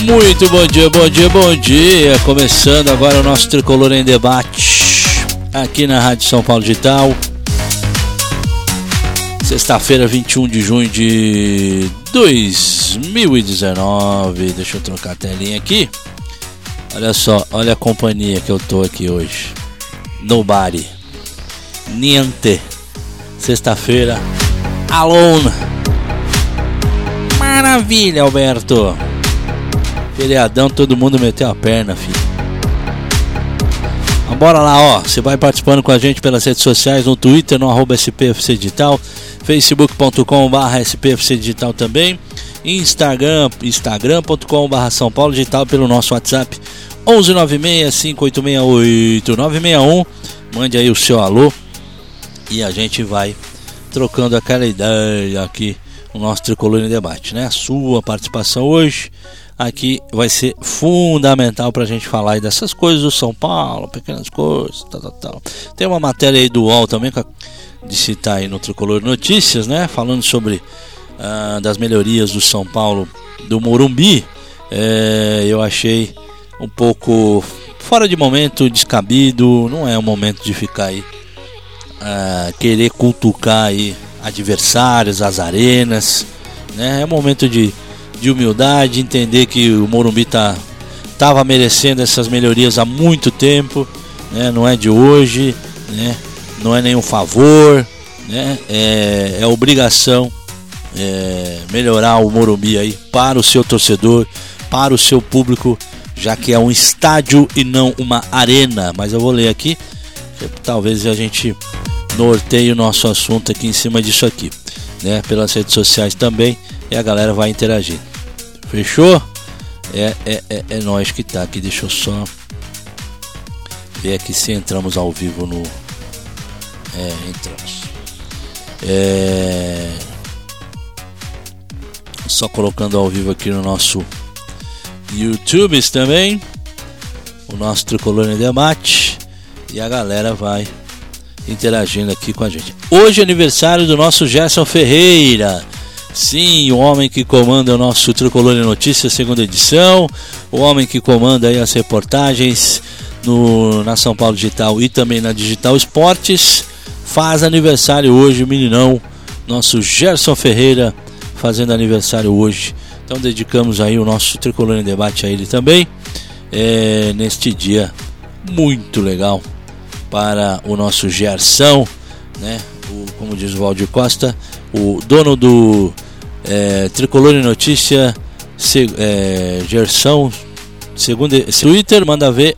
Muito bom dia, bom dia, bom dia. Começando agora o nosso Tricolor em Debate aqui na Rádio São Paulo Digital. Sexta-feira, 21 de junho de 2019. Deixa eu trocar a telinha aqui. Olha só, olha a companhia que eu tô aqui hoje. Nobody. Niente. Sexta-feira, alone. Maravilha, Alberto. Feriadão, todo mundo meteu a perna, filho. Então, bora lá, ó. Você vai participando com a gente pelas redes sociais, no Twitter, no @SPFC Digital, facebook.com/SPFC Digital também, instagram.com/, São Paulo Digital, pelo nosso WhatsApp 1196-5868-961. Mande aí o seu alô e a gente vai trocando aquela ideia aqui no nosso Tricolor em Debate, né? A sua participação hoje aqui vai ser fundamental pra gente falar aí dessas coisas do São Paulo, pequenas coisas, tal. Tem uma matéria aí do UOL também de citar aí no Tricolor Notícias, né? Falando sobre das melhorias do São Paulo, do Morumbi. Eu achei um pouco fora de momento, descabido. Não é o momento de ficar aí querer cutucar aí adversários, as arenas, né? É um momento de humildade, entender que o Morumbi tava merecendo essas melhorias há muito tempo, né? Não é de hoje, né? Não é nenhum favor, né? É obrigação melhorar o Morumbi aí para o seu torcedor, para o seu público, já que é um estádio e não uma arena. Mas eu vou ler aqui, talvez a gente norteie o nosso assunto aqui em cima disso aqui, né? Pelas redes sociais também, e a galera vai interagir. Fechou? É nós que tá aqui. Deixa eu só ver aqui se entramos ao vivo no... entramos. Só colocando ao vivo aqui no nosso YouTube também, o nosso Tricolor em Debate, e a galera vai interagindo aqui com a gente. Hoje é aniversário do nosso Gerson Ferreira. Sim, o homem que comanda o nosso Tricolor em Notícias, segunda edição, o homem que comanda aí as reportagens na São Paulo Digital e também na Digital Esportes, faz aniversário hoje, o meninão, nosso Gerson Ferreira, fazendo aniversário hoje. Então dedicamos aí o nosso Tricolor em Debate a ele também, neste dia muito legal para o nosso Gerson, né? Como diz o Valdir Costa, o dono do Tricolor em Notícia, Gerson, segundo Twitter, manda ver,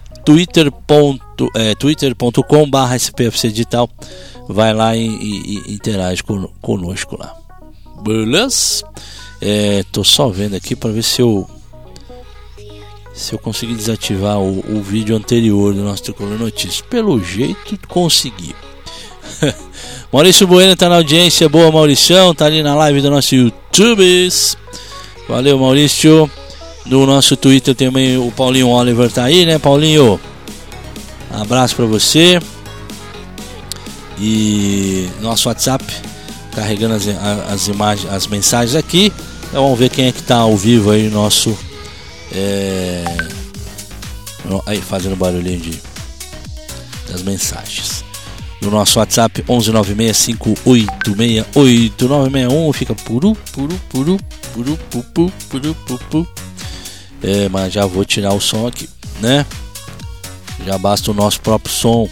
twitter.com/SPFC Digital, vai lá e interage conosco lá, beleza? Tô só vendo aqui para ver se eu conseguir desativar o vídeo anterior do nosso Tricolor Notícias. Pelo jeito consegui. Maurício Bueno tá na audiência. Boa, Mauricião, tá ali na live do nosso YouTube. Valeu, Maurício. No nosso Twitter também o Paulinho Oliver tá aí, né, Paulinho? Abraço pra você. E nosso WhatsApp carregando as imagens, as mensagens aqui. Então vamos ver quem é que tá ao vivo aí, nosso aí fazendo barulhinho das mensagens. No nosso WhatsApp 11965868961, fica puru. Mas já vou tirar o som aqui, né? Já basta o nosso próprio som.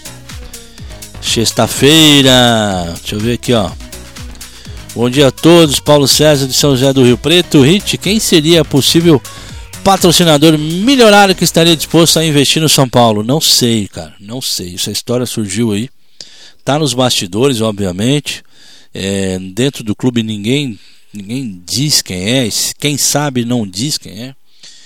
Sexta-feira, deixa eu ver aqui, ó. Bom dia a todos, Paulo César de São José do Rio Preto. Hit, quem seria possível patrocinador milionário que estaria disposto a investir no São Paulo? Não sei, cara, não sei. Essa história surgiu aí, tá nos bastidores, obviamente. Dentro do clube ninguém diz quem é. Quem sabe não diz quem é.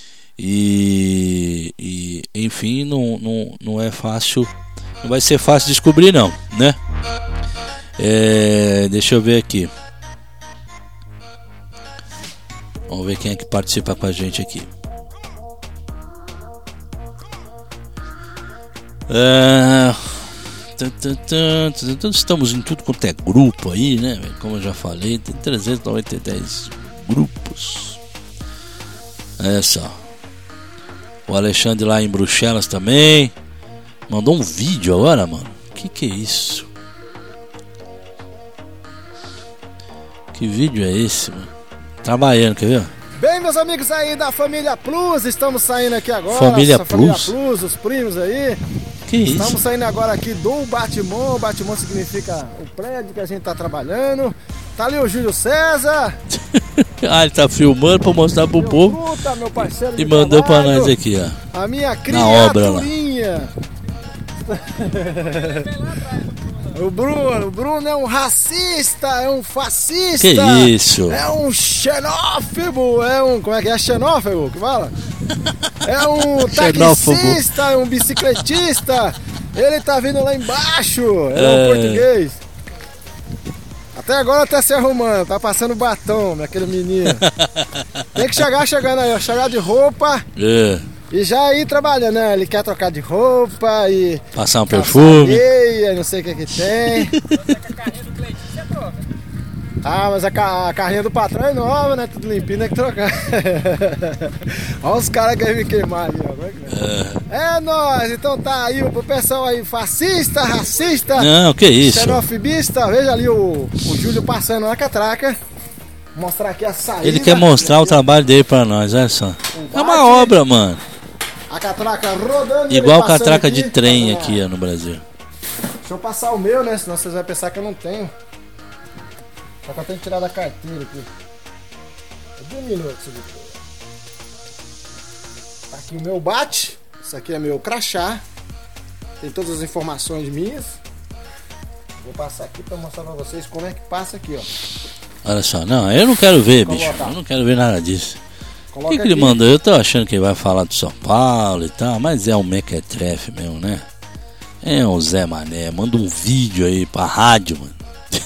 E enfim, não é fácil, não vai ser fácil descobrir, não, né? Deixa eu ver aqui. Vamos ver quem é que participa com a gente aqui. Estamos em tudo quanto é grupo aí, né? Como eu já falei, tem 310 grupos. Olha só. O Alexandre lá em Bruxelas também. Mandou um vídeo agora, mano. Que é isso? Que vídeo é esse, mano? Trabalhando, quer ver? Bem, meus amigos aí da Família Plus, estamos saindo aqui agora. Família Plus? Família Plus, os primos aí. Que isso? Estamos saindo agora aqui do Batimon. Batimon significa o prédio que a gente tá trabalhando. Tá ali o Júlio César. Ah, ele tá filmando pra mostrar pro povo. Puta, meu parceiro E mandou pra nós aqui, ó. A minha criaturinha. O Bruno é um racista, é um fascista. Que isso? É um xenófobo, como é que é? Xenófobo, que fala? É um taxista, é um bicicletista. Ele tá vindo lá embaixo, é um português. Até agora tá se arrumando, tá passando batom, aquele menino. Tem que chegando aí, ó, chegar de roupa. E já ir trabalhando, né? Ele quer trocar de roupa e... Passar um perfume. Areia, não sei o que tem. Ah, mas a carrinha do patrão é nova, né? Tudo limpinho, tem que trocar. Olha os caras que querem me queimar ali, ó. É nóis, então tá aí o pessoal aí fascista, racista. Não, que isso? Xenofobista. Veja ali o Júlio passando na catraca. Mostrar aqui a saída. Ele quer mostrar o trabalho dele pra nós, olha só. É uma obra, mano. A catraca rodando. Igual catraca aqui, de trem aqui ó, no Brasil. Deixa eu passar o meu, né? Senão vocês vão pensar que eu não tenho. Só que eu tenho que tirar da carteira aqui. 2 minutos. Tá aqui o meu bate. Isso aqui é meu crachá. Tem todas as informações minhas. Vou passar aqui pra mostrar pra vocês como é que passa aqui, ó. Olha só, não, eu não quero ver, bicho. Eu não quero ver nada disso. O que ele mandou? Eu tô achando que ele vai falar do São Paulo e tal, mas é um mequetrefe mesmo, né? É um Zé Mané. Manda um vídeo aí pra rádio, mano.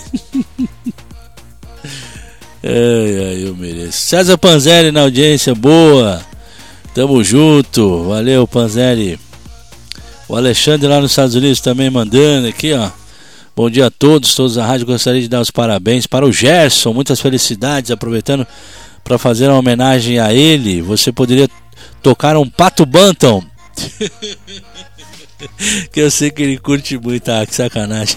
Eu mereço. César Panzeri na audiência, boa. Tamo junto, valeu Panzeri. O Alexandre lá nos Estados Unidos também mandando aqui, ó. Bom dia a todos da rádio. Gostaria de dar os parabéns para o Gerson. Muitas felicidades. Aproveitando para fazer uma homenagem a ele, você poderia tocar um Pato Bantam. Que eu sei que ele curte muito, que sacanagem.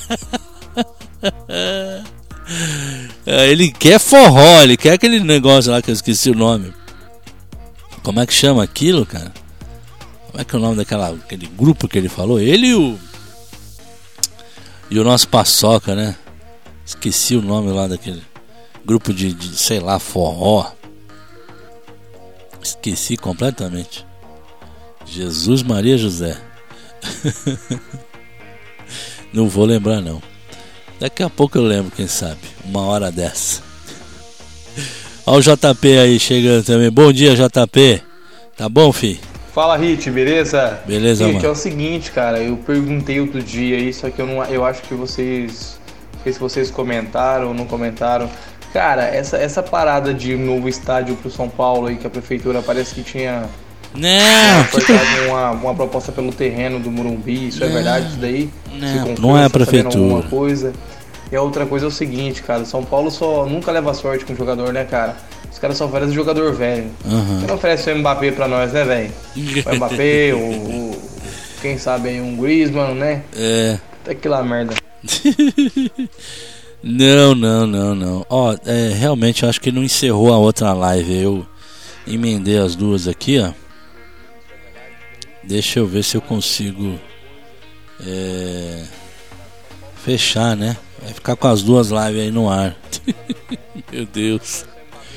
Ele quer forró, ele quer aquele negócio lá que eu esqueci o nome. Como é que chama aquilo, cara? Como é que é o nome daquele grupo que ele falou? Ele e o nosso Paçoca, né? Esqueci o nome lá daquele grupo de sei lá, forró. Esqueci completamente. Jesus Maria José. Não vou lembrar não. Daqui a pouco eu lembro, quem sabe. Uma hora dessa. Olha o JP aí chegando também. Bom dia, JP. Tá bom, fi? Fala, Hit, beleza? Beleza, Hit, mano. É o seguinte, cara, eu perguntei outro dia aí, só que eu acho que vocês... Não sei se vocês comentaram ou não comentaram. Cara, essa parada de novo estádio pro São Paulo aí, que a prefeitura parece que tinha... Não, uma proposta pelo terreno do Morumbi, isso é verdade isso daí? Não é a prefeitura. Coisa. E a outra coisa é o seguinte, cara, São Paulo só nunca leva sorte com jogador, né, cara? Os caras só oferecem jogador velho. Você não oferece o Mbappé pra nós, né, velho? O Mbappé, quem sabe aí um Griezmann, né? É. Até aquela merda. Não. Ó, realmente eu acho que não encerrou a outra live. Eu emendei as duas aqui, ó. Deixa eu ver se eu consigo fechar, né? Vai ficar com as duas lives aí no ar. Meu Deus.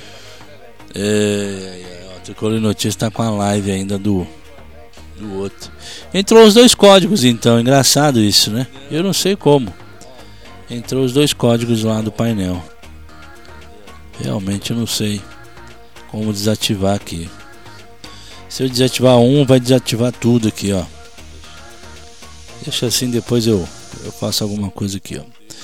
O Tricolor Notícias tá com a live ainda do outro. Entrou os dois códigos então, engraçado isso, né? Eu não sei como. Entrou os dois códigos lá do painel. Realmente eu não sei como desativar aqui. Se eu desativar um, vai desativar tudo aqui, ó. Deixa assim, depois eu faço alguma coisa aqui, ó.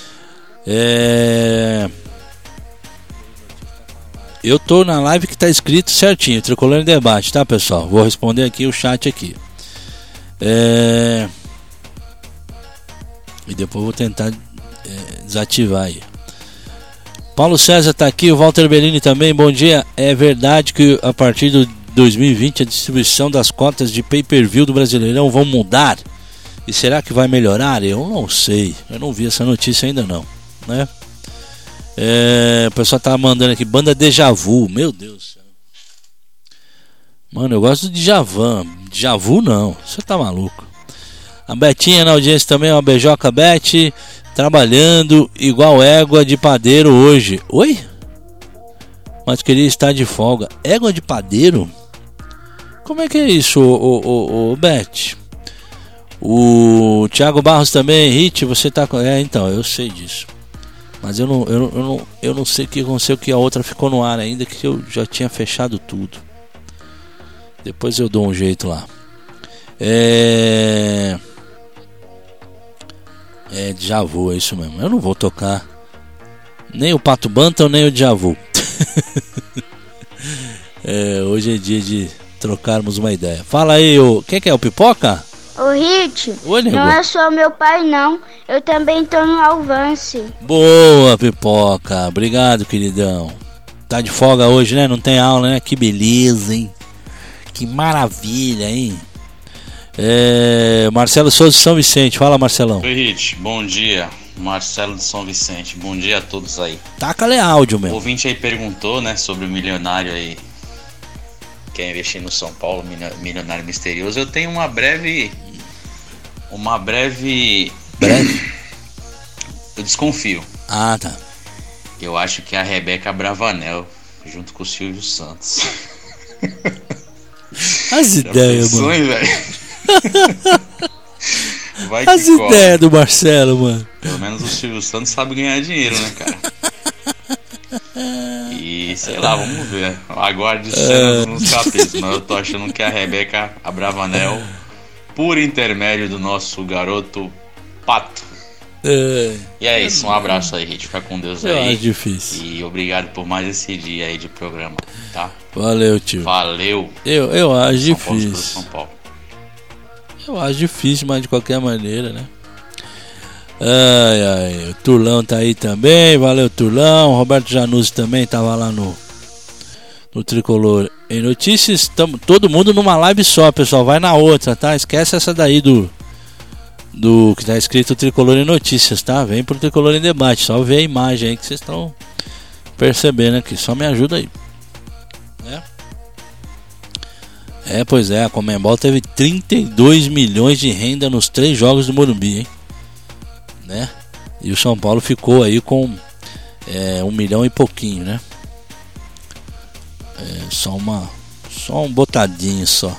Eu tô na live que tá escrito certinho, Tricolor em Debate, tá, pessoal? Vou responder aqui o chat aqui. E depois vou tentar desativar aí. Paulo César tá aqui, o Walter Bellini também, bom dia. É verdade que a partir 2020 a distribuição das cotas de pay-per-view do Brasileirão vão mudar? E será que vai melhorar? Eu não sei. Eu não vi essa notícia ainda não, né? O pessoal tá mandando aqui, banda Deja Vu. Meu Deus do céu. Mano, eu gosto de Djavan. Deja Vu não, você tá maluco. A Betinha na audiência também, uma beijoca Beth. Trabalhando igual égua de padeiro hoje. Oi? Mas queria estar de folga. Égua de padeiro? Como é que é isso, ô Beth? O Thiago Barros também, Hit, você tá com... então, eu sei disso. Mas eu não sei o que aconteceu, que a outra ficou no ar ainda, que eu já tinha fechado tudo. Depois eu dou um jeito lá. Deja Vu, é isso mesmo. Eu não vou tocar nem o Pato Bantam, nem o Deja Vu. Hoje é dia de trocarmos uma ideia. Fala aí, quem que é o Pipoca? Ô Hit, oi, não é só meu pai não, eu também tô no Alvance. Boa, Pipoca, obrigado, queridão. Tá de folga hoje, né? Não tem aula, né? Que beleza, hein? Que maravilha, hein? Marcelo Souza de São Vicente, fala, Marcelão. Oi, Hit, bom dia. Marcelo de São Vicente, bom dia a todos aí. Taca-lhe áudio mesmo. O ouvinte aí perguntou, né, sobre o milionário aí, quer investir no São Paulo, milionário misterioso. Eu tenho uma breve... Eu desconfio. Ah, tá. Eu acho que é a Rebeca Bravanel, junto com o Silvio Santos. As ideias, mano. Vai as ideias do Marcelo, mano. Pelo menos o Silvio Santos sabe ganhar dinheiro, né, cara? E sei lá, vamos ver. Aguarde cenas nos capítulos. Mas eu tô achando que a Rebeca Bravanel, por intermédio do nosso garoto Pato. E é isso, um abraço aí, gente. Fica com Deus aí. É difícil. E obrigado por mais esse dia aí de programa, tá? Valeu, tio. Valeu. Eu acho difícil. São Paulo. Eu acho difícil, mas de qualquer maneira, né? Ai, o Turlão tá aí também. Valeu, Turlão. O Roberto Januzzi também tava lá no Tricolor em Notícias. Todo mundo numa live só, pessoal. Vai na outra, tá? Esquece essa daí do que tá escrito Tricolor em Notícias, tá? Vem pro Tricolor em Debate. Só ver a imagem aí que vocês estão percebendo aqui. Só me ajuda aí. Pois é, a Conmebol teve 32 milhões de renda nos 3 jogos do Morumbi, hein? Né? E o São Paulo ficou aí com 1 milhão e pouquinho, né? Só um botadinho só.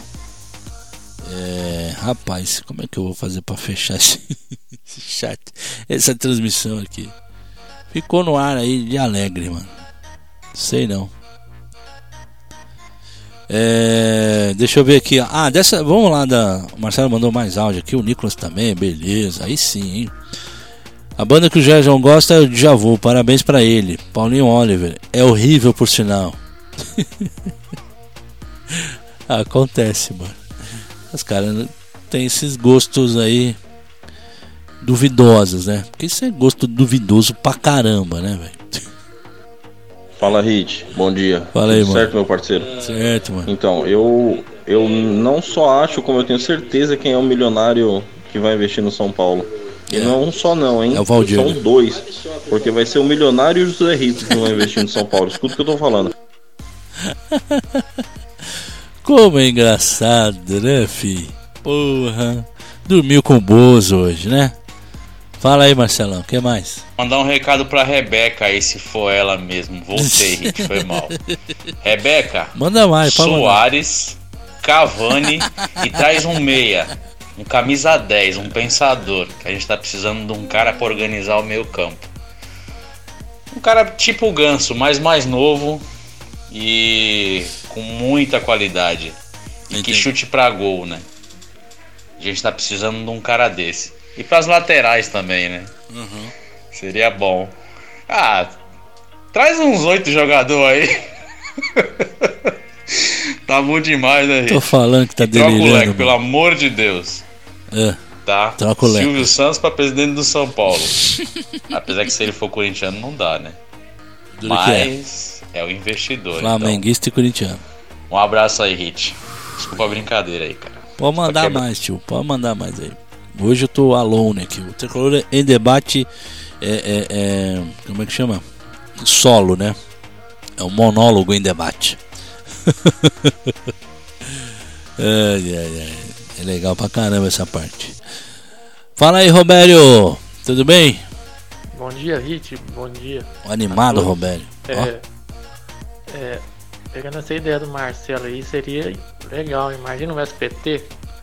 Rapaz, como é que eu vou fazer pra fechar esse chat? Essa transmissão aqui ficou no ar aí de alegre, mano. Sei não. Deixa eu ver aqui. Vamos lá o Marcelo mandou mais áudio aqui. O Nicolas também, beleza. Aí sim, hein? A banda que o Gerson gosta é o Deja Vu. Parabéns pra ele. Paulinho Oliver. É horrível, por sinal. Acontece, mano. Os caras têm esses gostos aí duvidosos, né? Porque isso é gosto duvidoso pra caramba, né, velho? Fala, Hit, bom dia. Fala aí, mano. Certo, meu parceiro? Certo, mano. Então, eu não só acho, como eu tenho certeza quem é o milionário que vai investir no São Paulo. E não é um só não, hein? É o Valdir. São 2. Porque vai ser o milionário e o José Rito que vão investir no São Paulo. Escuta o que eu tô falando. Como é engraçado, né, fi? Porra. Dormiu com o Bozo hoje, né? Fala aí, Marcelão, o que mais? Mandar um recado pra Rebeca aí, se for ela mesmo. Voltei, Hit, foi mal. Rebeca, manda mais, Soares, Cavani e traz um meia, um camisa 10, um pensador, que a gente tá precisando de um cara pra organizar o meio campo. Um cara tipo o Ganso, mas mais novo e com muita qualidade. E que chute pra gol, né? A gente tá precisando de um cara desse. E pras laterais também, né? Uhum. Seria bom. Traz uns 8 jogadores aí. Tá bom demais, né, Hit? Tô falando que tá delirando. Troca o leque, pelo amor de Deus. Tá? Troca o leque. Silvio Santos pra presidente do São Paulo. Apesar que se ele for corintiano não dá, né? Mas é o investidor. Flamenguista então. E corintiano. Um abraço aí, Hit. Desculpa a brincadeira aí, cara. Pode mandar mais, tio. Pode mandar mais aí. Hoje eu tô alone aqui. O Tricolor em debate como é que chama? Solo, né? É um monólogo em debate. É legal pra caramba essa parte. Fala aí, Robério. Tudo bem? Bom dia, Hit. Bom dia. Animado, Robério. Pegando essa ideia do Marcelo aí, seria legal. Imagina o SPT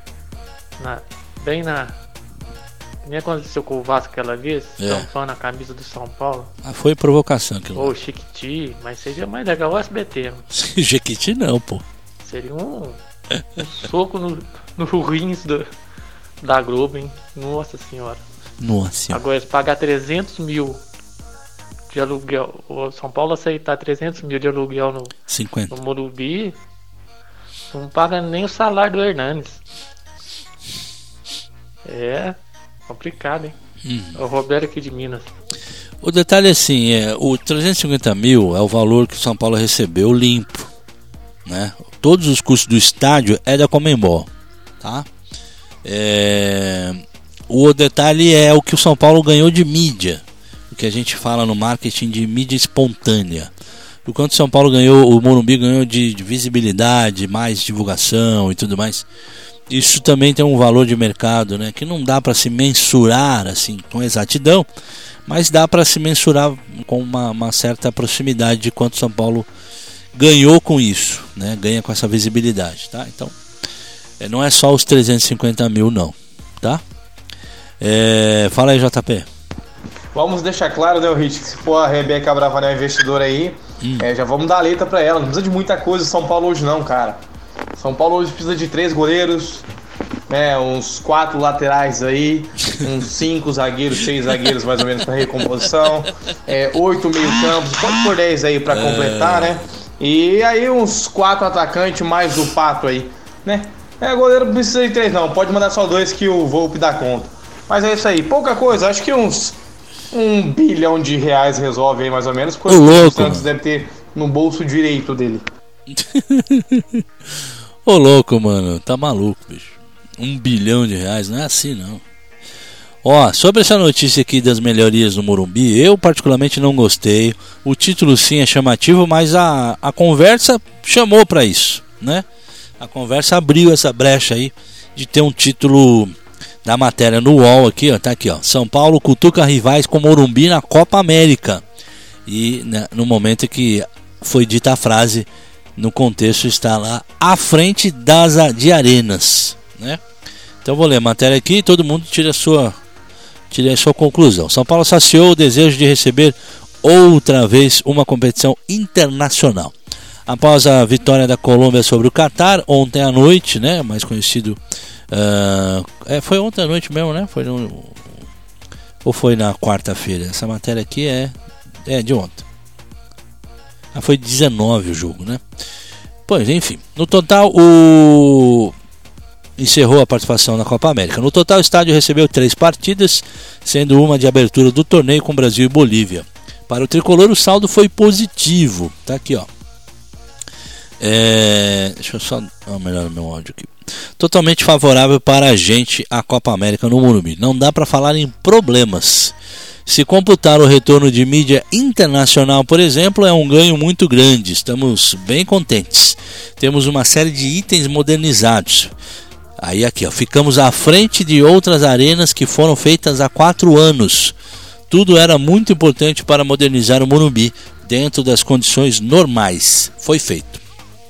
nem aconteceu com o Vasco aquela vez, tampando a camisa do São Paulo. Foi provocação aquilo. Ou Chiquiti, mas seria mais legal o SBT. Chiquiti não, pô. Seria um soco no rins da Globo, hein? Nossa senhora. Nossa. Agora, se pagar 300 mil de aluguel, o São Paulo aceitar 300 mil de aluguel no 50. No Morumbi, não paga nem o salário do Hernanes. É complicado, hein? É o Roberto aqui de Minas. O detalhe é assim, o 350 mil é o valor que o São Paulo recebeu limpo, né? Todos os custos do estádio é da Conmebol, tá? O detalhe é o que o São Paulo ganhou de mídia, o que a gente fala no marketing de mídia espontânea. O quanto o São Paulo ganhou, o Morumbi ganhou de visibilidade, mais divulgação e tudo mais. Isso também tem um valor de mercado, né, que não dá para se mensurar assim com exatidão, mas dá para se mensurar com uma certa proximidade de quanto São Paulo ganhou com isso, né, ganha com essa visibilidade, tá? Então, não é só os 350 mil não, tá? Fala aí, JP. Vamos deixar claro, né, Rich, que se for a Rebeca Bravanel investidora aí, já vamos dar a letra pra ela. Não precisa de muita coisa São Paulo hoje não, cara. São Paulo hoje precisa de 3 goleiros, né, uns 4 laterais aí, uns 5 zagueiros, 6 zagueiros mais ou menos pra recomposição, 8 meio-campos, pode pôr 10 aí pra completar, né? E aí uns 4 atacantes mais o Pato aí, né? Goleiro não precisa de 3 não, pode mandar só 2 que o Volpe dá conta. Mas é isso aí, pouca coisa, acho que uns R$1 bilhão resolve aí mais ou menos, coisa que o Santos deve ter no bolso direito dele. Ô louco, mano, tá maluco, bicho. R$1 bilhão, não é assim não. Ó, sobre essa notícia aqui das melhorias no Morumbi, eu particularmente não gostei. O título sim é chamativo, mas a conversa chamou pra isso, né? A conversa abriu essa brecha aí de ter um título da matéria no UOL aqui, ó, tá aqui, ó. São Paulo cutuca rivais com Morumbi na Copa América. E né, no momento que foi dita a frase, no contexto está lá à frente de arenas, né? Então vou ler a matéria aqui e todo mundo tira a sua conclusão. São Paulo saciou o desejo de receber outra vez uma competição internacional. Após a vitória da Colômbia sobre o Catar ontem à noite, né, mais conhecido, foi ontem à noite mesmo, né? Ou foi na quarta-feira? Essa matéria aqui é de ontem. Foi 19 o jogo, né? Pois, enfim. No total, encerrou a participação na Copa América. No total, o estádio recebeu 3 partidas, sendo uma de abertura do torneio com Brasil e Bolívia. Para o tricolor, o saldo foi positivo. Tá aqui, ó. Deixa eu só melhorar meu áudio aqui. Totalmente favorável para a gente a Copa América no Morumbi. Não dá para falar em problemas. Se computar o retorno de mídia internacional, por exemplo, é um ganho muito grande. Estamos bem contentes. Temos uma série de itens modernizados. Aí aqui, ó, ficamos à frente de outras arenas que foram feitas há 4 anos. Tudo era muito importante para modernizar o Morumbi dentro das condições normais. Foi feito.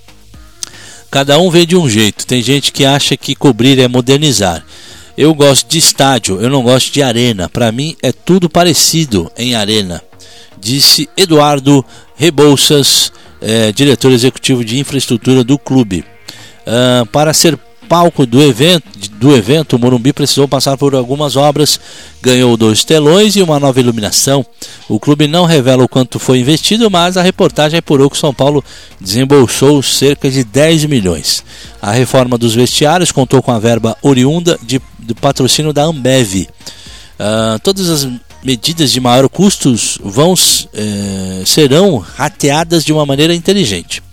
Cada um vê de um jeito. Tem gente que acha que cobrir é modernizar. Eu gosto de estádio, eu não gosto de arena. Para mim é tudo parecido em arena, disse Eduardo Rebouças, diretor executivo de infraestrutura do clube. Para ser palco do evento, o Morumbi precisou passar por algumas obras, ganhou 2 telões e uma nova iluminação. O clube não revela o quanto foi investido, mas a reportagem apurou que o São Paulo desembolsou cerca de 10 milhões. A reforma dos vestiários contou com a verba oriunda do patrocínio da Ambev. Todas as medidas de maior custos serão rateadas de uma maneira inteligente.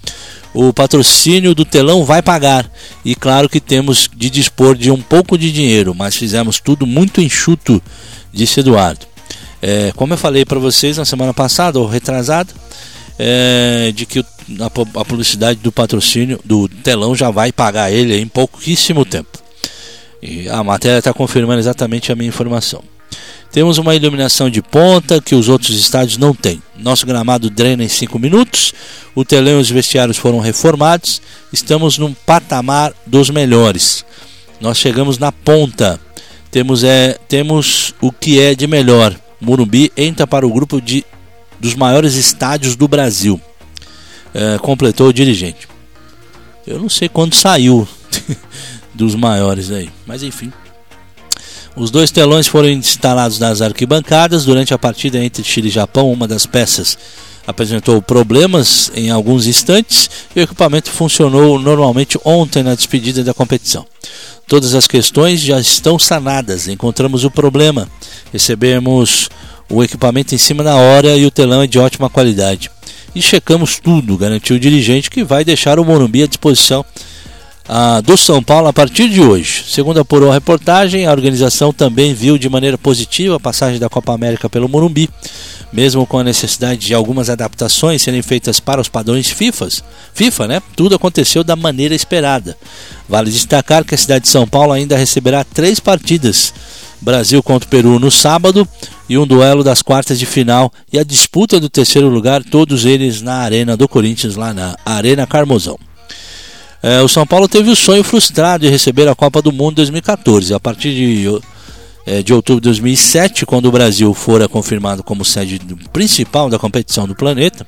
o patrocínio do telão vai pagar. E claro que temos de dispor de um pouco de dinheiro, mas fizemos tudo muito enxuto, disse Eduardo. Como eu falei para vocês na semana passada, ou retrasada, de que a publicidade do patrocínio do telão já vai pagar ele em pouquíssimo tempo. E a matéria está confirmando exatamente a minha informação. Temos uma iluminação de ponta que os outros estádios não têm. Nosso gramado drena em 5 minutos. O telão e os vestiários foram reformados. Estamos num patamar dos melhores. Nós chegamos na ponta. Temos o que é de melhor. Morumbi entra para o grupo dos maiores estádios do Brasil. Completou o dirigente. Eu não sei quando saiu dos maiores aí, mas enfim. Os 2 telões foram instalados nas arquibancadas. Durante a partida entre Chile e Japão, uma das peças apresentou problemas em alguns instantes e o equipamento funcionou normalmente ontem na despedida da competição. Todas as questões já estão sanadas. Encontramos o problema. Recebemos o equipamento em cima da hora e o telão é de ótima qualidade. E checamos tudo, garantiu o dirigente, que vai deixar o Morumbi à disposição do São Paulo a partir de hoje. Segundo apurou a reportagem, a organização também viu de maneira positiva a passagem da Copa América pelo Morumbi, mesmo com a necessidade de algumas adaptações serem feitas para os padrões FIFA, né? Tudo aconteceu da maneira esperada. Vale destacar que a cidade de São Paulo ainda receberá 3 partidas: Brasil contra o Peru no sábado e um duelo das quartas de final e a disputa do 3º lugar, todos eles na Arena do Corinthians, lá na Arena Carmozão. O São Paulo teve o sonho frustrado de receber a Copa do Mundo 2014. A partir de outubro de 2007, quando o Brasil fora confirmado como sede principal da competição do planeta,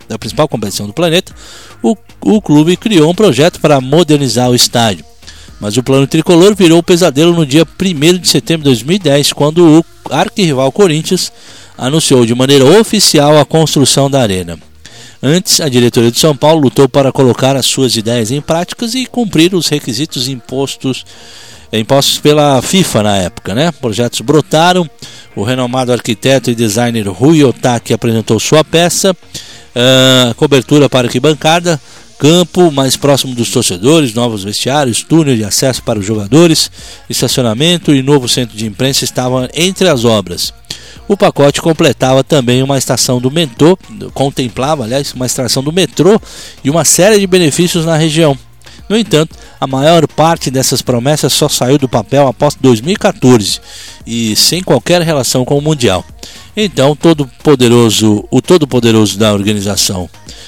o clube criou um projeto para modernizar o estádio. Mas o plano tricolor virou pesadelo no dia 1º de setembro de 2010, quando o arquirrival Corinthians anunciou de maneira oficial a construção da arena. Antes, a diretoria de São Paulo lutou para colocar as suas ideias em práticas e cumprir os requisitos impostos pela FIFA na época, né? Projetos brotaram, o renomado arquiteto e designer Rui Otaki apresentou sua peça, cobertura para arquibancada, campo mais próximo dos torcedores, novos vestiários, túnel de acesso para os jogadores, estacionamento e novo centro de imprensa estavam entre as obras. O pacote completava também uma estação do metrô, uma estação do metrô e uma série de benefícios na região. No entanto, a maior parte dessas promessas só saiu do papel após 2014 e sem qualquer relação com o Mundial. Então, o todo-poderoso da organização,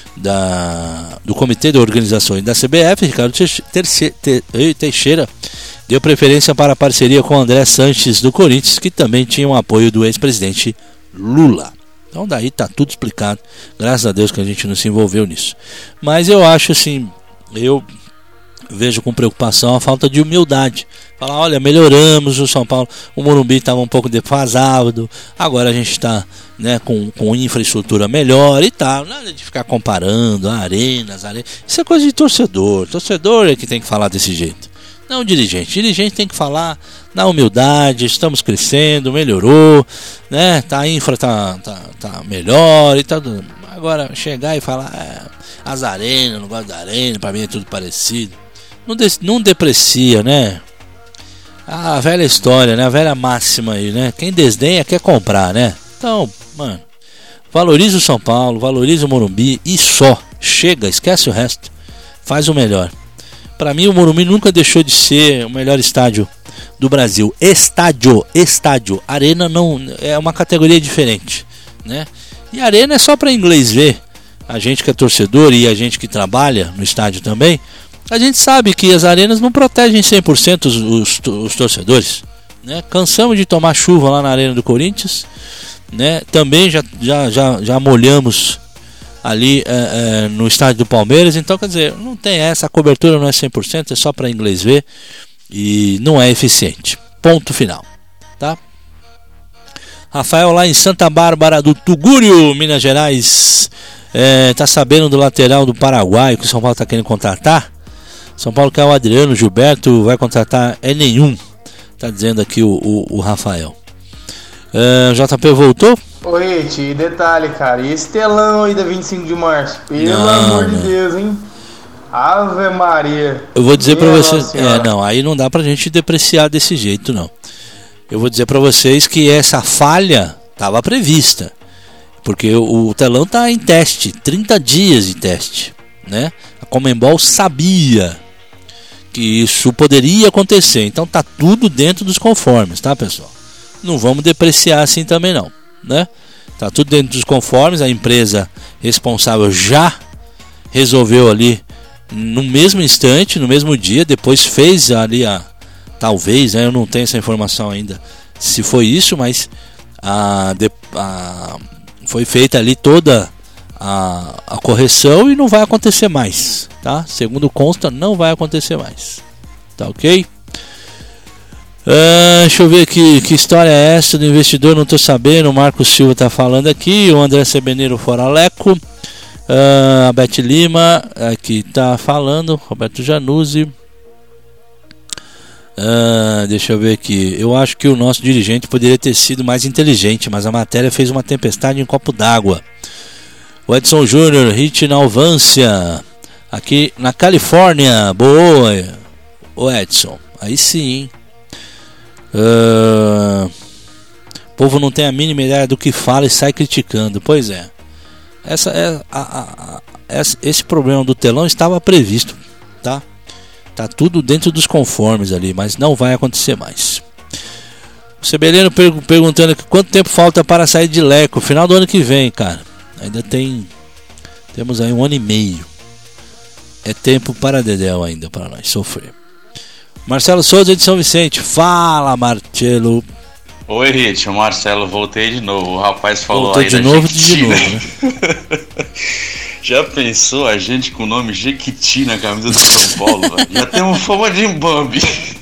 do Comitê de Organização e da CBF, Ricardo Teixeira, deu preferência para a parceria com André Sanches do Corinthians, que também tinha o apoio do ex-presidente Lula. Então daí tá tudo explicado. Graças a Deus que a gente não se envolveu nisso. Mas eu acho assim, eu vejo com preocupação a falta de humildade. Falar, olha, melhoramos o São Paulo, o Morumbi estava um pouco defasado, agora a gente está, né, com infraestrutura melhor e tal. Nada de ficar comparando arenas. Isso é coisa de torcedor. Torcedor é que tem que falar desse jeito. Não o dirigente. O dirigente tem que falar na humildade, estamos crescendo, melhorou, né? A infra tá melhor e tal. Agora chegar e falar, as arenas, não gosto da arena, pra mim é tudo parecido. Não deprecia, né? A velha história, né? A velha máxima aí, né? Quem desdenha quer comprar, né? Então, mano, valoriza o São Paulo, valoriza o Morumbi e só. Chega, esquece o resto. Faz o melhor. Para mim o Morumbi nunca deixou de ser o melhor estádio do Brasil. Estádio. Arena não é uma categoria diferente, né? E arena é só para inglês ver. A gente que é torcedor e a gente que trabalha no estádio também, a gente sabe que as arenas não protegem 100% os torcedores, né? Cansamos de tomar chuva lá na Arena do Corinthians, né? Também já molhamos ali no estádio do Palmeiras. Então, quer dizer, não tem essa, a cobertura não é 100%, é só para inglês ver e não é eficiente. Ponto final, tá? Rafael lá em Santa Bárbara do Tugúrio, Minas Gerais, tá sabendo do lateral do Paraguai que o São Paulo tá querendo contratar? São Paulo quer o Adriano, Gilberto vai contratar nenhum, tá dizendo aqui o Rafael. JP voltou? Oi, detalhe, cara, e esse telão aí da 25 de março? Pelo amor de Deus, hein? Ave Maria. Eu vou dizer para vocês, não, aí não dá pra gente depreciar desse jeito, não. Eu vou dizer para vocês que essa falha estava prevista, porque o telão tá em teste, 30 dias de teste, né? A Conmebol sabia que isso poderia acontecer, então tá tudo dentro dos conformes, tá, pessoal? Não vamos depreciar assim também não, né? Tá tudo dentro dos conformes, a empresa responsável já resolveu ali no mesmo instante, no mesmo dia, depois fez ali talvez, né, eu não tenho essa informação ainda se foi isso, mas foi feita ali toda a correção e não vai acontecer mais, tá? Segundo consta, não vai acontecer mais, tá ok? Deixa eu ver aqui, que história é essa do investidor, não tô sabendo. O Marcos Silva tá falando aqui, o André Sebeneiro Foraleco, a Beth Lima aqui tá falando, Roberto Januzzi. Deixa eu ver aqui. Eu acho que o nosso dirigente poderia ter sido mais inteligente, mas a matéria fez uma tempestade em um copo d'água. O Edson Júnior, hit na Alvância, aqui na Califórnia. Boa, o Edson, aí sim, hein? O povo não tem a mínima ideia do que fala e sai criticando. Pois é, esse problema do telão estava previsto, tá? Tá tudo dentro dos conformes ali, mas não vai acontecer mais. O Sebeleno perguntando aqui, quanto tempo falta para sair de Leco? Final do ano que vem, cara. Ainda temos aí 1 ano e meio. É tempo para Dedéu ainda, para nós sofrer. Marcelo Souza de São Vicente. Fala, Marcelo. Oi, Rit, o Marcelo, voltei de novo. O rapaz falou voltou aí de da novo, Jequiti, né? Já pensou a gente com o nome Jequiti na camisa do São Paulo? Já temos fama de Mbambi.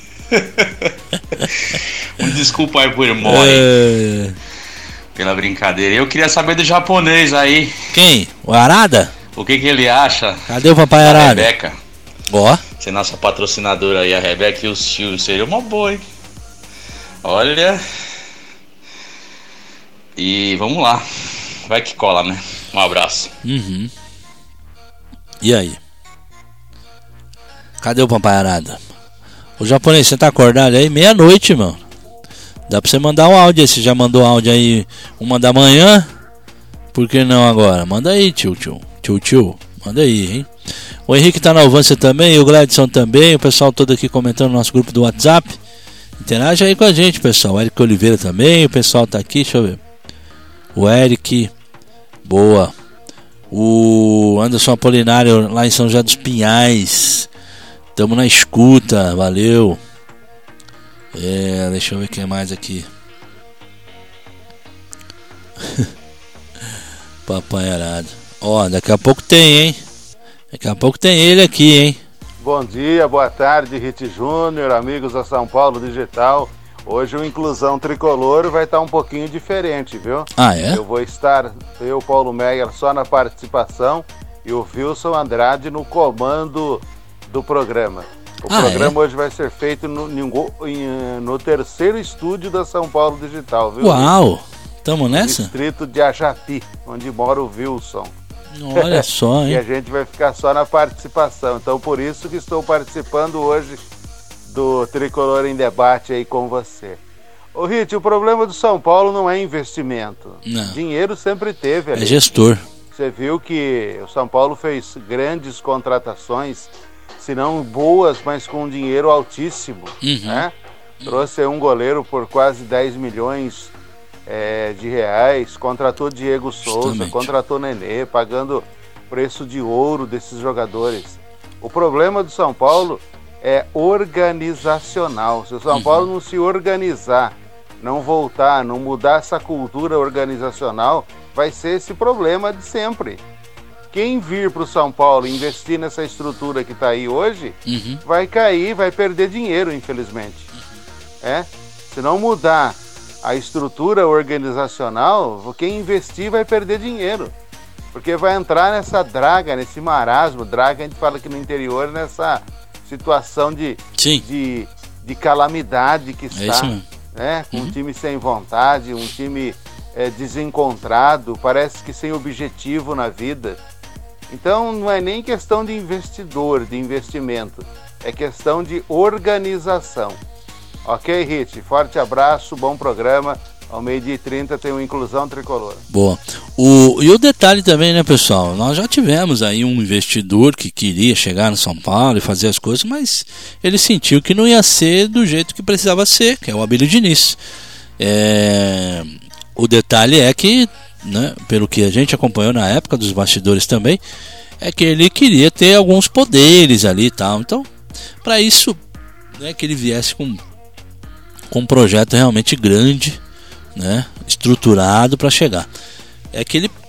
Desculpa aí por irmão aí. Pela brincadeira. Eu queria saber do japonês aí. Quem? O Arada? O que ele acha? Cadê o papai Arada? Rebeca. Ó. Ser nossa patrocinadora aí, a Rebeca e os tios. Seria uma boa, hein? Olha. E vamos lá. Vai que cola, né? Um abraço. Uhum. E aí? Cadê o papai Arada? O japonês, você tá acordado aí? Meia-noite, mano. Dá pra você mandar um áudio aí. Você já mandou áudio aí 1 da manhã? Por que não agora? Manda aí, tio. Manda aí, hein? O Henrique tá na Alvância também, o Gladson também, o pessoal todo aqui comentando no nosso grupo do WhatsApp. Interage aí com a gente, pessoal. O Eric Oliveira também, o pessoal tá aqui, deixa eu ver. O Eric, boa. O Anderson Apolinário lá em São José dos Pinhais. Tamo na escuta, valeu. Deixa eu ver quem mais aqui. Papai Arado. Ó, daqui a pouco tem, hein? Daqui a pouco tem ele aqui, hein? Bom dia, boa tarde, Rit Júnior, amigos da São Paulo Digital. Hoje o Inclusão Tricolor vai estar um pouquinho diferente, viu? Ah, é? Eu vou estar, Paulo Meyer, só na participação e o Wilson Andrade no comando do programa. O programa hoje vai ser feito no terceiro estúdio da São Paulo Digital, viu? Uau! Tamo nessa? Distrito de Ajapi, onde mora o Wilson. Olha só, hein? E a gente vai ficar só na participação. Então, por isso que estou participando hoje do Tricolor em Debate aí com você. Ô, Rit, o problema do São Paulo não é investimento. Não. Dinheiro sempre teve ali. É gestor. Você viu que o São Paulo fez grandes contratações, se não boas, mas com dinheiro altíssimo. Né? Trouxe um goleiro por quase 10 milhões de reais, contratou Diego Souza, justamente. Contratou Nenê, pagando preço de ouro desses jogadores. O problema do São Paulo é organizacional. Se o São Paulo não se organizar, não voltar, não mudar essa cultura organizacional, vai ser esse problema de sempre. Quem vir para o São Paulo investir nessa estrutura que está aí hoje, vai cair, vai perder dinheiro, infelizmente. Se não mudar a estrutura organizacional, quem investir vai perder dinheiro. Porque vai entrar nessa draga, nesse marasmo. Draga, a gente fala aqui no interior, nessa situação de calamidade que está. Com um time sem vontade, um time desencontrado, parece que sem objetivo na vida. Então não é nem questão de investidor, de investimento, é questão de organização. Ok, Rit? Forte abraço, bom programa. Ao 12h30 tem uma Inclusão Tricolor. Boa. E o detalhe também, né, pessoal? Nós já tivemos aí um investidor que queria chegar no São Paulo e fazer as coisas, mas ele sentiu que não ia ser do jeito que precisava ser, que é o Abílio Diniz. O detalhe é que, né, pelo que a gente acompanhou na época dos bastidores também, é que ele queria ter alguns poderes ali e tal. Então, para isso, né, que ele viesse com um projeto realmente grande, né, estruturado para chegar. É que ele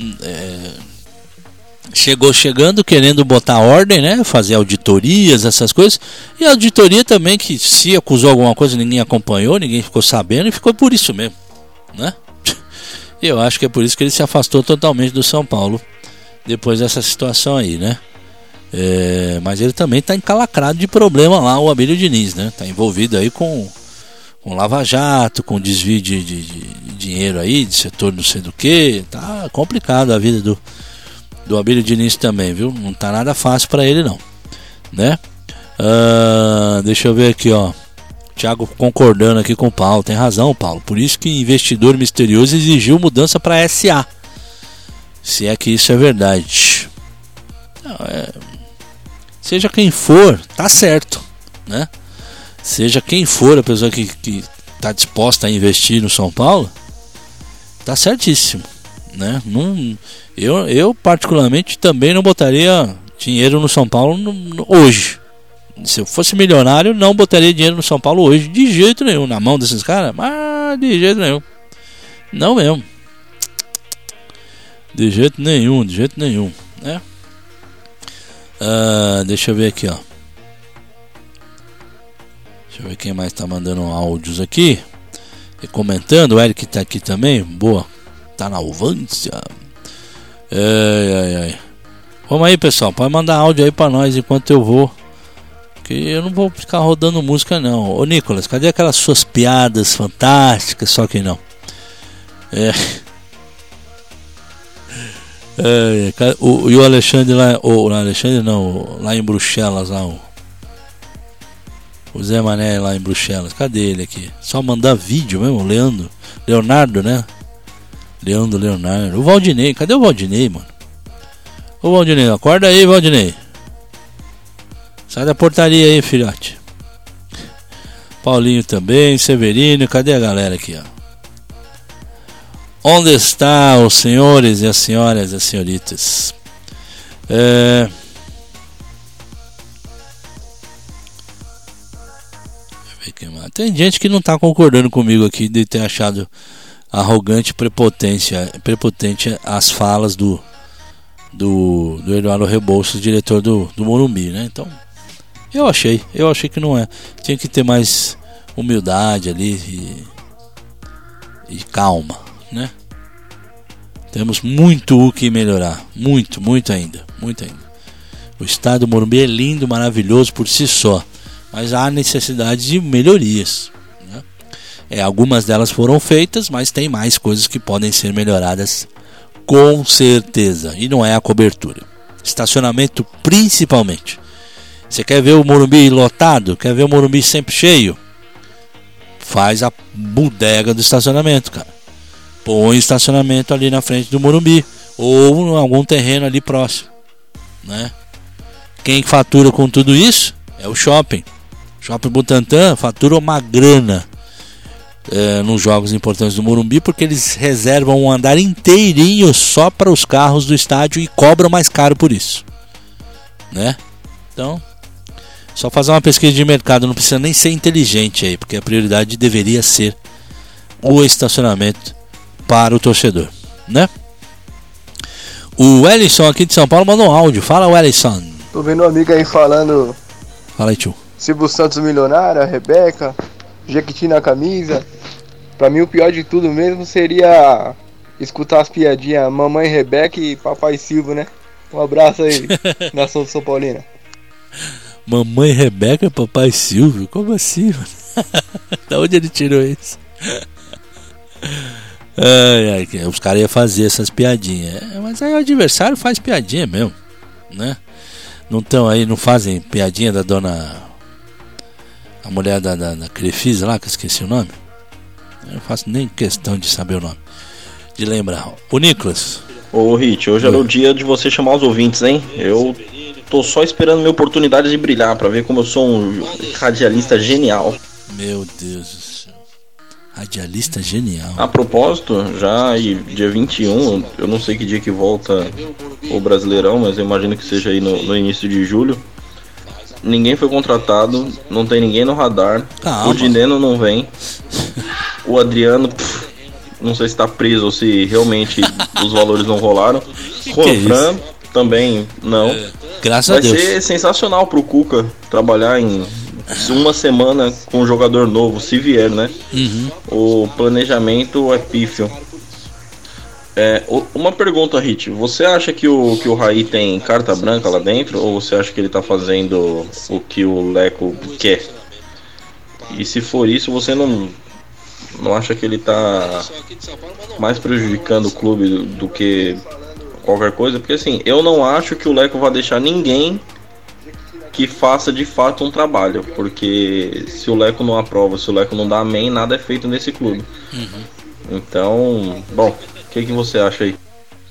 chegando querendo botar ordem, né, fazer auditorias, essas coisas, e a auditoria também, que se acusou alguma coisa ninguém acompanhou, ninguém ficou sabendo, e ficou por isso mesmo, né? Eu acho que é por isso que ele se afastou totalmente do São Paulo depois dessa situação aí, né? Mas ele também está encalacrado de problema lá, o Abílio Diniz, né? Está envolvido aí com Lava Jato, com desvio de dinheiro aí, de setor não sei do que. Tá complicado a vida do Abílio Diniz também, viu? Não tá nada fácil para ele não, né? Deixa eu ver aqui, ó. Thiago concordando aqui com o Paulo. Tem razão, Paulo. Por isso que investidor misterioso exigiu mudança para SA. Se é que isso é verdade. Não, seja quem for, tá certo, né? Seja quem for a pessoa que está disposta a investir no São Paulo, tá certíssimo, né? Eu particularmente também não botaria dinheiro no São Paulo hoje. Se eu fosse milionário, não botaria dinheiro no São Paulo hoje, de jeito nenhum, na mão desses caras, mas de jeito nenhum. Não mesmo. De jeito nenhum, né? Deixa eu ver aqui, ó. Deixa eu ver quem mais tá mandando áudios aqui e comentando. O Eric tá aqui também. Boa. Tá na Alvância. Vamos aí, pessoal. Pode mandar áudio aí pra nós enquanto eu vou. Porque eu não vou ficar rodando música não. Ô Nicolas, cadê aquelas suas piadas fantásticas? Só que não. E o Alexandre lá. O Alexandre não. Lá em Bruxelas, lá o Zé Mané lá em Bruxelas. Cadê ele aqui? Só mandar vídeo mesmo, Leonardo, né? Leonardo. O Valdinei, cadê o Valdinei, mano? Ô Valdinei, acorda aí, Valdinei. Sai da portaria aí, filhote. Paulinho também, Severino, cadê a galera aqui, ó? Onde estão os senhores e as senhoras e as senhoritas? Tem gente que não está concordando comigo aqui de ter achado arrogante e prepotente as falas do Eduardo Rebouças, diretor do Morumbi, né? Então, eu achei que não é. Tinha que ter mais humildade ali e calma, né? Temos muito o que melhorar, muito ainda. O estado do Morumbi é lindo, maravilhoso por si só, mas há necessidade de melhorias, né? Algumas delas foram feitas, mas tem mais coisas que podem ser melhoradas com certeza, e não é a cobertura, estacionamento principalmente. Você quer ver o Morumbi lotado? Quer ver o Morumbi sempre cheio? Faz a bodega do estacionamento, cara. Põe estacionamento ali na frente do Morumbi ou em algum terreno ali próximo, né? Quem fatura com tudo isso é o Shopping Butantã. Fatura uma grana nos jogos importantes do Morumbi, porque eles reservam um andar inteirinho só para os carros do estádio e cobram mais caro por isso, né? Então, só fazer uma pesquisa de mercado, não precisa nem ser inteligente aí, porque a prioridade deveria ser o estacionamento para o torcedor, né? O Wellington aqui de São Paulo mandou um áudio. Fala, Wellington. Tô vendo um amigo aí falando. Fala aí, tio. Silvio Santos milionário, a Rebeca, Jequiti na camisa. Pra mim o pior de tudo mesmo seria escutar as piadinhas Mamãe Rebeca e Papai Silvio, né? Um abraço aí, nação São Paulina. Mamãe Rebeca e Papai Silvio? Como assim, mano? Da onde ele tirou isso? Os caras iam fazer essas piadinhas. Mas aí o adversário faz piadinha mesmo, né? Não estão aí, não fazem piadinha da dona... A mulher da Crefisa lá, que eu esqueci o nome. Eu não faço nem questão de saber o nome, de lembrar. O Nicolas. Ô Rit, hoje era o dia de você chamar os ouvintes, hein? Eu tô só esperando minha oportunidade de brilhar, pra ver como eu sou um radialista genial. Meu Deus do céu. Radialista genial. A propósito, já dia 21, eu não sei que dia que volta o Brasileirão, mas eu imagino que seja aí no início de julho. Ninguém foi contratado, não tem ninguém no radar. Calma. O Dineno não vem. O Adriano, não sei se tá preso ou se realmente os valores não rolaram. Juanfran também não. Graças a Deus. Vai ser sensacional pro Cuca trabalhar em uma semana com um jogador novo, se vier, né? Uhum. O planejamento é pífio. Uma pergunta, Rit. Você acha que o Raí tem carta branca lá dentro? Ou você acha que ele tá fazendo o que o Leco quer? E se for isso, você não acha que ele tá mais prejudicando o clube do que qualquer coisa? Porque assim, eu não acho que o Leco vai deixar ninguém que faça de fato um trabalho. Porque se o Leco não aprova, se o Leco não dá amém, nada é feito nesse clube. Uhum. Então, bom... O que você acha aí?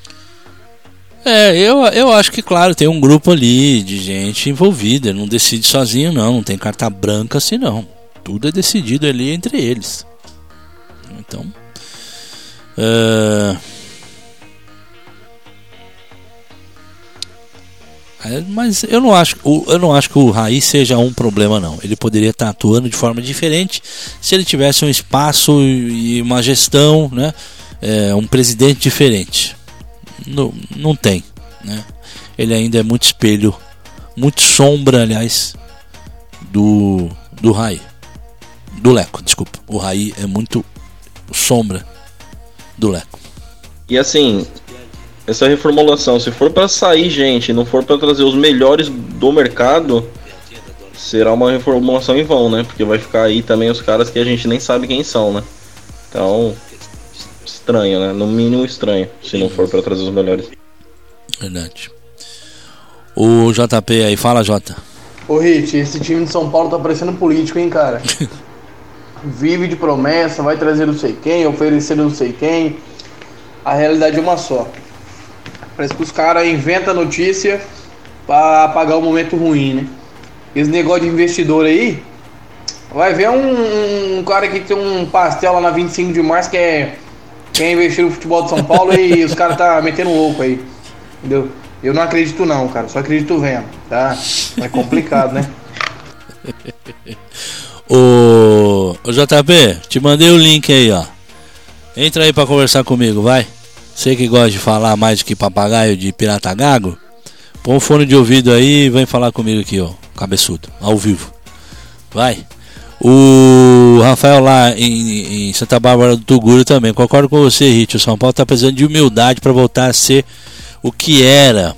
Eu acho que, claro, tem um grupo ali de gente envolvida. Ele não decide sozinho, não tem carta branca assim, não. Tudo é decidido ali entre eles. Então, mas eu não acho que o Raí seja um problema, não. Ele poderia estar atuando de forma diferente se ele tivesse um espaço e uma gestão, né? Um presidente diferente. Não tem, né? Ele ainda é muito espelho, muito sombra, aliás, do Raí, do Leco, desculpa. O Raí é muito sombra do Leco. E assim, essa reformulação, se for para sair gente, não for para trazer os melhores do mercado, será uma reformulação em vão, né? Porque vai ficar aí também os caras que a gente nem sabe quem são, né? Então, estranho, né? No mínimo estranho, se não for para trazer os melhores. Verdade. O JP aí, fala, Jota. Ô Rit, esse time de São Paulo tá parecendo político, hein, cara? Vive de promessa, vai trazer não sei quem, oferecer não sei quem. A realidade é uma só. Parece que os caras inventam notícia pra apagar o momento ruim, né? Esse negócio de investidor aí, vai ver um cara que tem um pastel lá na 25 de março que quer investir no futebol de São Paulo e os caras tá metendo louco aí, entendeu? Eu não acredito não, cara, só acredito vendo, tá? É complicado, né? Ô JP, te mandei o link aí, ó. Entra aí pra conversar comigo, vai. Você que gosta de falar mais do que papagaio de pirata gago, põe um fone de ouvido aí e vem falar comigo aqui, ó, cabeçudo, ao vivo. Vai. O Rafael lá em Santa Bárbara do Tuguru também, concordo com você, Rit. O São Paulo tá precisando de humildade para voltar a ser o que era.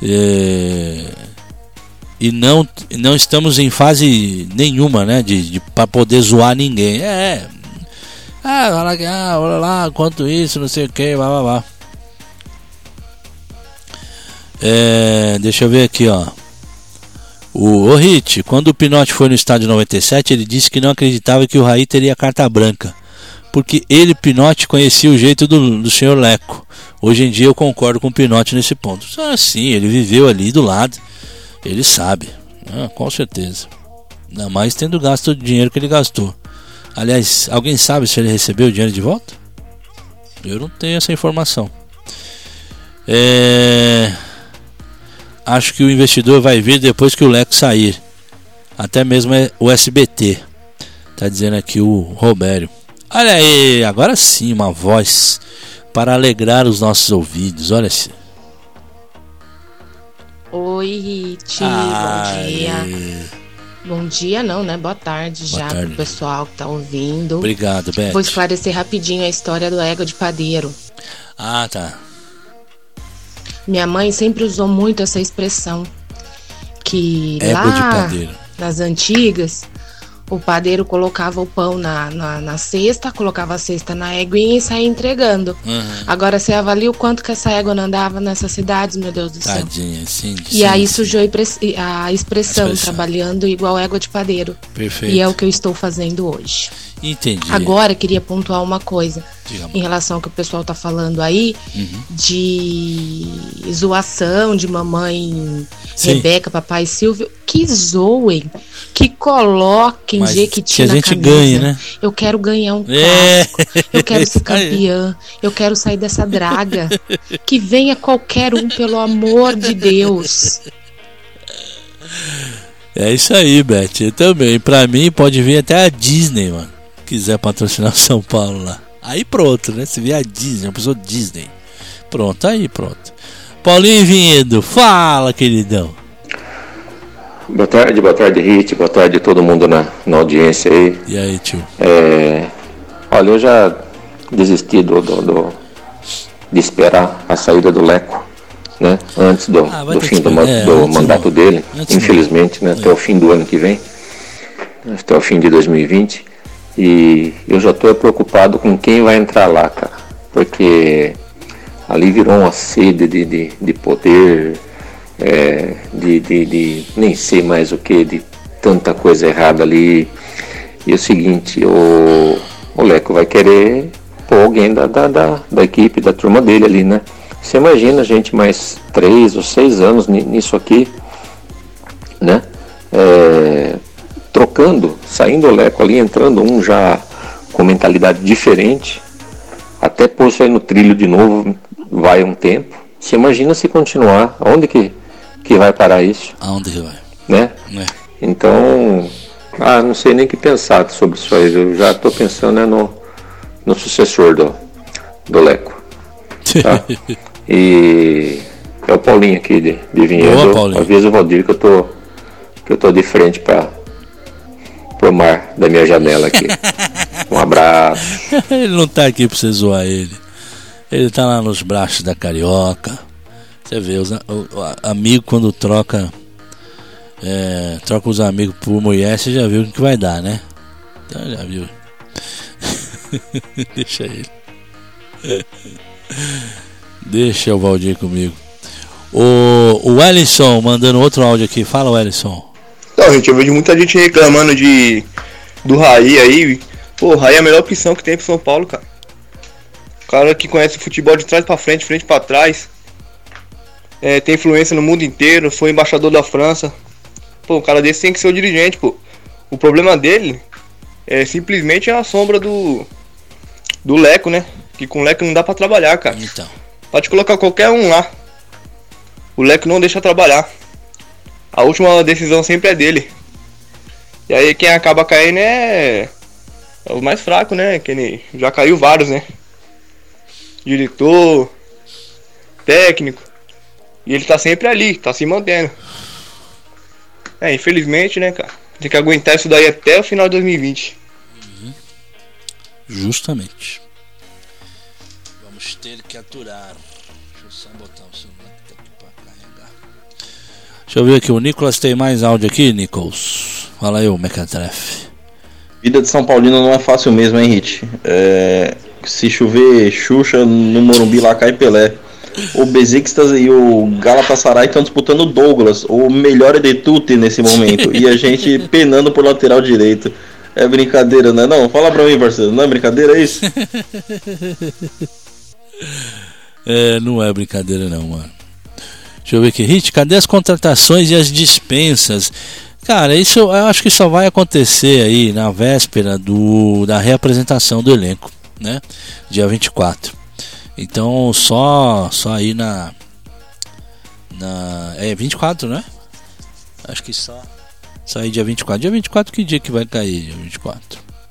E não estamos em fase nenhuma, né, para poder zoar ninguém. Olha lá, quanto isso, não sei o que, blá. Deixa eu ver aqui, ó. O Rit, quando o Pinotti foi no estádio 97, ele disse que não acreditava que o Raí teria carta branca, porque ele, Pinotti, conhecia o jeito do senhor Leco. Hoje em dia eu concordo com o Pinotti nesse ponto. Sim, ele viveu ali do lado, ele sabe, com certeza. Ainda mais tendo gasto o dinheiro que ele gastou. Aliás, alguém sabe se ele recebeu o dinheiro de volta? Eu não tenho essa informação. Acho que o investidor vai vir depois que o Leco sair. Até mesmo o SBT. Tá dizendo aqui o Robério. Olha aí, agora sim, uma voz para alegrar os nossos ouvidos. Olha assim. Oi, Rit. Bom dia. Bom dia não, né? Boa tarde já pro pessoal que tá ouvindo. Obrigado, Beth. Vou esclarecer rapidinho a história do ego de padeiro. Ah, tá. Minha mãe sempre usou muito essa expressão, que ego lá de padeiro. nas antigas O padeiro colocava o pão na cesta, colocava a cesta na éguinha e saía entregando. Agora você avalia o quanto que essa égua não andava nessas cidades, meu Deus do céu. Tadinha, sim. E aí surgiu a expressão, trabalhando igual égua de padeiro. Perfeito. E é o que eu estou fazendo hoje. Entendi. Agora, queria pontuar uma coisa. Em relação ao que o pessoal tá falando aí, de zoação de mamãe Rebeca, papai Silvio, que zoem, que coloquem Jequiti na camisa. Ganhe, né? Eu quero ganhar um clássico, eu quero ser campeã, eu quero sair dessa draga. Que venha qualquer um, pelo amor de Deus. É isso aí, Beth. Eu também. Pra mim, pode vir até a Disney, mano. Quiser patrocinar o São Paulo lá. Aí pronto, né? Se vier a Disney, uma pessoa Disney. Pronto, aí pronto. Paulinho Vinhedo, fala, queridão. Boa tarde, Rit. Boa tarde a todo mundo na audiência aí. E aí, tio? Olha, eu já desisti de esperar a saída do Leco, né? Antes do fim do mandato dele, infelizmente, né? Até o fim do ano que vem, até o fim de 2020. E eu já estou preocupado com quem vai entrar lá, cara, porque ali virou uma sede de poder, de nem sei mais o que, de tanta coisa errada ali. E é o seguinte, o Leco vai querer pôr alguém da equipe, da turma dele ali, né? Você imagina a gente mais 3 ou 6 anos nisso aqui, né? Trocando, saindo o Leco ali, entrando um já com mentalidade diferente, até pôr isso aí no trilho de novo, vai um tempo. Você imagina se continuar, aonde que vai parar isso? Aonde que vai? Né? Então, não sei nem o que pensar sobre isso aí, eu já estou pensando no sucessor do Leco. Tá? E é o Paulinho aqui de Vinhedo. Avisa o Valdir que eu tô de frente pro mar da minha janela aqui. Um abraço. Ele não tá aqui pra você zoar ele. Ele tá lá nos braços da Carioca. Você vê, o amigo quando troca os amigos por mulher, você já viu o que vai dar, né? Então já viu. Deixa ele. Deixa o Valdir comigo. O Wellington mandando outro áudio aqui. Fala, Wellington. Não, gente, eu vejo muita gente reclamando do Raí aí. Pô, o Raí é a melhor opção que tem pro São Paulo, cara. O cara que conhece o futebol de trás pra frente, frente pra trás. Tem influência no mundo inteiro, foi embaixador da França. Pô, um cara desse tem que ser o dirigente, pô. O problema dele é simplesmente a sombra do Leco, né? Que com o Leco não dá pra trabalhar, cara. Então. Pode colocar qualquer um lá. O Leco não deixa trabalhar. A última decisão sempre é dele. E aí quem acaba caindo é o mais fraco, né? Que ele já caiu vários, né? Diretor, técnico. E ele tá sempre ali, tá se mantendo. Infelizmente, né, cara? Tem que aguentar isso daí até o final de 2020. Justamente. Vamos ter que aturar. Deixa eu só botar o celular que tá aqui pra carregar. Deixa eu ver aqui, o Nicolas tem mais áudio aqui, Nicolas. Fala aí, o Mequetrefe. Vida de São Paulino não é fácil mesmo, hein, Hit? Se chover Xuxa no Morumbi lá cai Pelé. O Besiktas e o Galatasaray estão disputando o Douglas, o melhor de tutti nesse momento. E a gente penando por lateral direito. É brincadeira, né? Não, fala pra mim, parceiro. Não é brincadeira, é isso? Não é brincadeira não, mano. Deixa eu ver aqui. Hit, cadê as contratações e as dispensas? Cara, isso eu acho que só vai acontecer aí na véspera da reapresentação do elenco, né? Dia 24. Então só aí na 24, né? Acho que só aí dia 24. Dia 24 que dia que vai cair? Dia 24.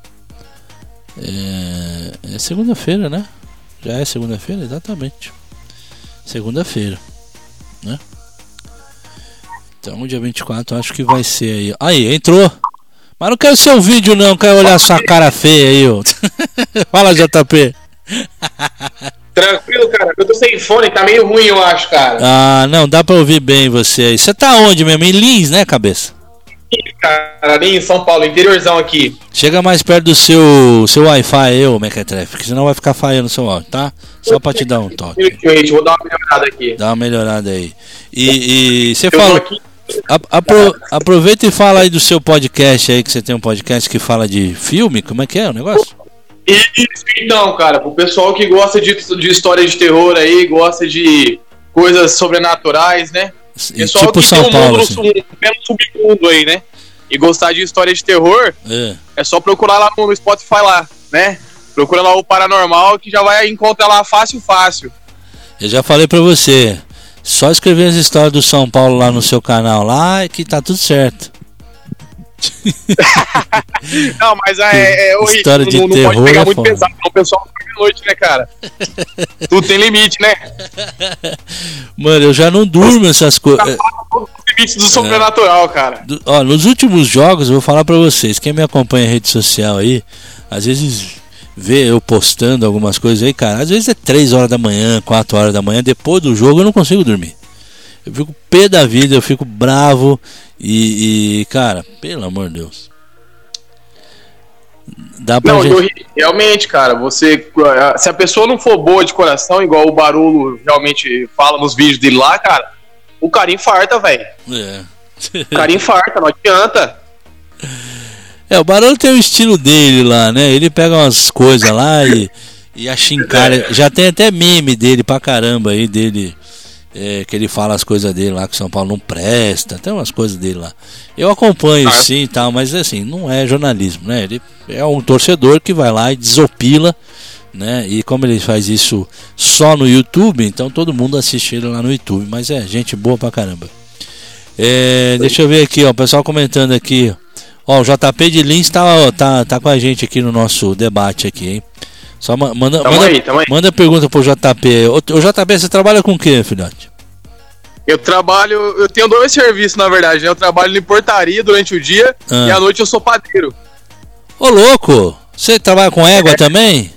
É segunda-feira, né? Já é segunda-feira? Exatamente. Segunda-feira, né? Então dia 24 acho que vai ser aí. Aí, entrou. Mas não quero seu vídeo não, quero olhar sua cara feia aí, ó. Fala, JP. Tranquilo, cara. Eu tô sem fone, tá meio ruim, eu acho, cara. Não, dá pra ouvir bem você aí. Você tá onde mesmo? Em Lins, né, cabeça? cara, ali em São Paulo, interiorzão aqui. Chega mais perto do seu Wi-Fi aí, ô Mequetrefe, porque senão vai ficar falhando o seu áudio, tá? Só pra te dar um toque. Vou dar uma melhorada aqui. Dá uma melhorada aí. E você fala... Aproveita e fala aí do seu podcast aí, que você tem um podcast que fala de filme, como é que é o negócio? Isso, então, cara, pro pessoal que gosta de história de terror aí, gosta de coisas sobrenaturais, né? Pessoal tipo que São tem Paulo, mundo, assim. um submundo aí, né? E gostar de história de terror, é só procurar lá no Spotify lá, né? Procura lá o Paranormal que já vai encontrar lá fácil. Eu já falei pra você, só escrever as histórias do São Paulo lá no seu canal lá que tá tudo certo. Não, mas é horrível. História de não terror pode pegar muito foda. pesado, não. O pessoal dorme à noite, né, cara? Tudo tem limite, né? Mano, eu já não durmo essas coisas. Limites do sobrenatural, cara. Ó, nos últimos jogos, eu vou falar pra vocês, quem me acompanha em rede social aí, às vezes vê eu postando algumas coisas aí, cara, às vezes é 3 horas da manhã, 4 horas da manhã, depois do jogo eu não consigo dormir. Eu fico pé da vida, eu fico bravo e cara, pelo amor de Deus. Dá pra Realmente, cara, se a pessoa não for boa de coração, igual o Barulho realmente fala nos vídeos dele lá, cara, o cara infarta, velho. O cara infarta, não adianta. O Barulho tem o estilo dele lá, né? Ele pega umas coisas lá e achincalha. Já tem até meme dele pra caramba aí, dele. Que ele fala as coisas dele lá, que São Paulo não presta, tem umas coisas dele lá. Eu acompanho sim e tal, mas assim, não é jornalismo, né? Ele é um torcedor que vai lá e desopila, né? E como ele faz isso só no YouTube, então todo mundo assiste ele lá no YouTube, mas é gente boa pra caramba. Deixa eu ver aqui, ó, o pessoal comentando aqui. Ó, o JP de Lins tá com a gente aqui no nosso debate aqui, hein? Só manda pergunta pro JP. O JP, você trabalha com o que, filhote? Eu tenho 2 serviços, na verdade, né? Eu trabalho em portaria durante o dia e à noite eu sou padeiro. Ô, louco! Você trabalha com égua também?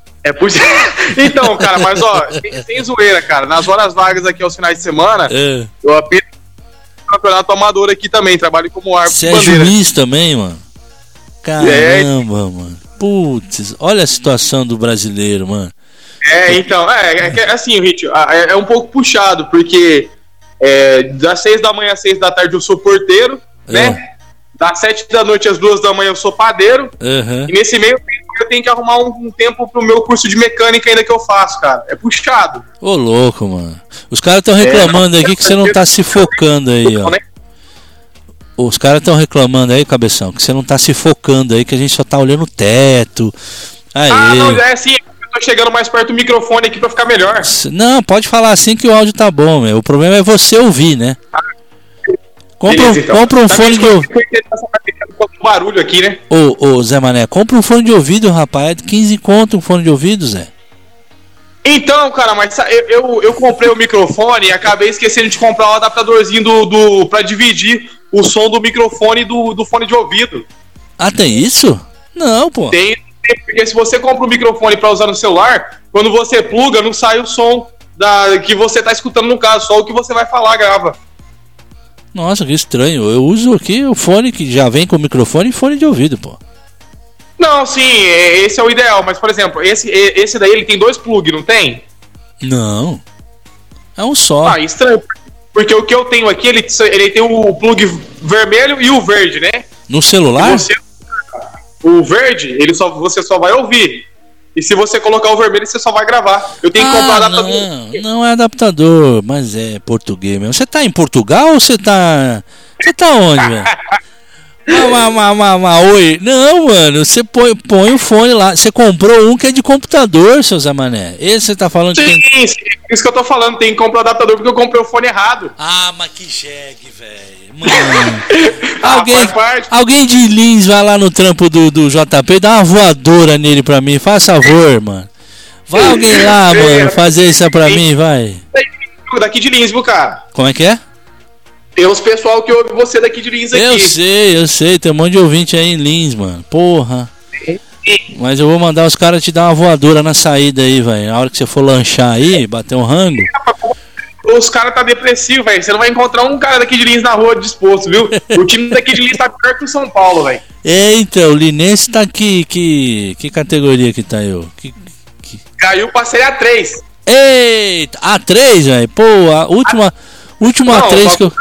Então, cara, mas ó, sem zoeira, cara. Nas horas vagas aqui aos finais de semana, eu apenas campeonato amador aqui também, trabalho como árbitro. Você é juiz também, mano? Caramba, mano. Putz, olha a situação do brasileiro, mano. Então, assim, Ritio, é um pouco puxado, porque das 6 da manhã às 6 da tarde eu sou porteiro, né? Das 7 da noite às 2 da manhã eu sou padeiro, e nesse meio tempo eu tenho que arrumar um tempo pro meu curso de mecânica ainda que eu faço, cara. É puxado. Ô, louco, mano. Os caras estão reclamando aqui que você não tá se focando aí, ó. Os caras estão reclamando aí, Cabeção, que você não tá se focando aí, que a gente só tá olhando o teto. Aí. Não, já é assim, eu tô chegando mais perto do microfone aqui pra ficar melhor. Não, pode falar assim que o áudio tá bom, meu. O problema é você ouvir, né? Compra um fone de ouvido. Barulho aqui, né? Ô, Zé Mané, compra um fone de ouvido, rapaz. É de 15 conto um fone de ouvido, Zé. Então, cara, mas eu comprei o microfone e acabei esquecendo de comprar um adaptadorzinho pra dividir o som do microfone e do fone de ouvido. Ah, tem isso? Não, pô. Tem, porque se você compra um microfone pra usar no celular, quando você pluga, não sai o som que você tá escutando no caso, só o que você vai falar grava. Nossa, que estranho. Eu uso aqui o fone que já vem com o microfone e fone de ouvido, pô. Não, sim, esse é o ideal, mas por exemplo, esse daí ele tem 2 plugs, não tem? Não. É um só. Estranho. Porque o que eu tenho aqui, ele tem o plug vermelho e o verde, né? No celular? O verde, você só vai ouvir. E se você colocar o vermelho, você só vai gravar. Eu tenho que comprar adaptador. Não é adaptador, mas é português mesmo. Você tá em Portugal ou você tá... Você tá onde, velho? Oi. Não, mano, você põe o fone lá. Você comprou um que é de computador, seu Zé Mané. Esse você tá falando sim, que sim, isso que eu tô falando. Tem que comprar o adaptador porque eu comprei o fone errado. Mas que jegue, velho. Alguém de Lins vai lá no trampo do JP, dá uma voadora nele pra mim, faz favor, mano. Vai alguém lá, mano, fazer isso pra mim, vai. Daqui de Lins, viu, cara? Como é que é? Tem uns pessoal que ouve você daqui de Lins aqui. Eu sei, tem um monte de ouvinte aí em Lins, mano. Porra. Mas eu vou mandar os caras te dar uma voadora na saída aí, velho. Na hora que você for lanchar aí, bater um rango. os caras tá depressivo, velho. Você não vai encontrar um cara daqui de Lins na rua disposto, viu? O time daqui de Lins tá pior que o São Paulo, velho. Então, o Linense tá aqui. Que categoria que tá eu? Caiu pra Série A3. Eita, A3, velho. Pô, a última A3 que eu.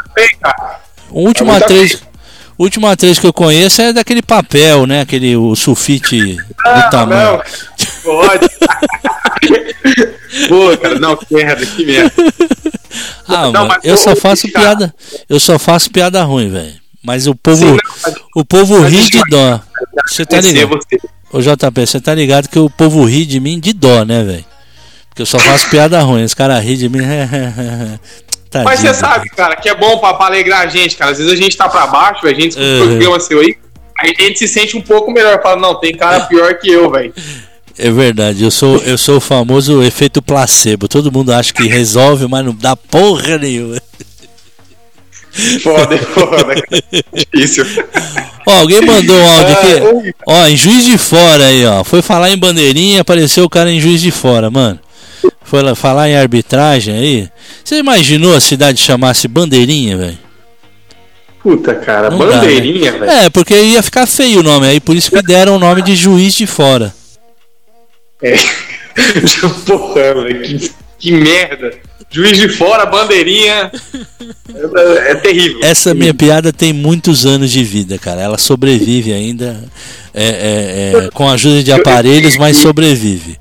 Última A3 que eu conheço é daquele papel, né? O sulfite do tamanho. Não, pode. Pô, cara, não, que merda. Mano, eu só faço piada ruim, velho. Mas o povo ri de dó. Você tá ligado? Ô JP, você tá ligado que o povo ri de mim de dó, né, velho? Porque eu só faço piada ruim, os caras riem de mim. Tadinho, mas você sabe, cara, que é bom pra alegrar a gente, cara. Às vezes a gente tá pra baixo, a gente escuta o programa seu aí a gente se sente um pouco melhor. Fala, não, tem cara pior que eu, velho. É verdade, eu sou o famoso efeito placebo. Todo mundo acha que resolve, mas não dá porra nenhuma. Foda. Difícil. Ó, alguém mandou um áudio aqui. Ó, em Juiz de Fora aí, ó. Foi falar em bandeirinha, apareceu o cara em Juiz de Fora, mano. Foi lá falar em arbitragem aí. Você imaginou a cidade chamasse Bandeirinha, velho? Puta, cara, não Bandeirinha, velho. É, porque ia ficar feio o nome aí, por isso que deram o nome de Juiz de Fora. Porra, velho, que merda. Juiz de Fora, Bandeirinha. É terrível. Essa minha piada tem muitos anos de vida, cara. Ela sobrevive ainda com a ajuda de aparelhos, mas sobrevive.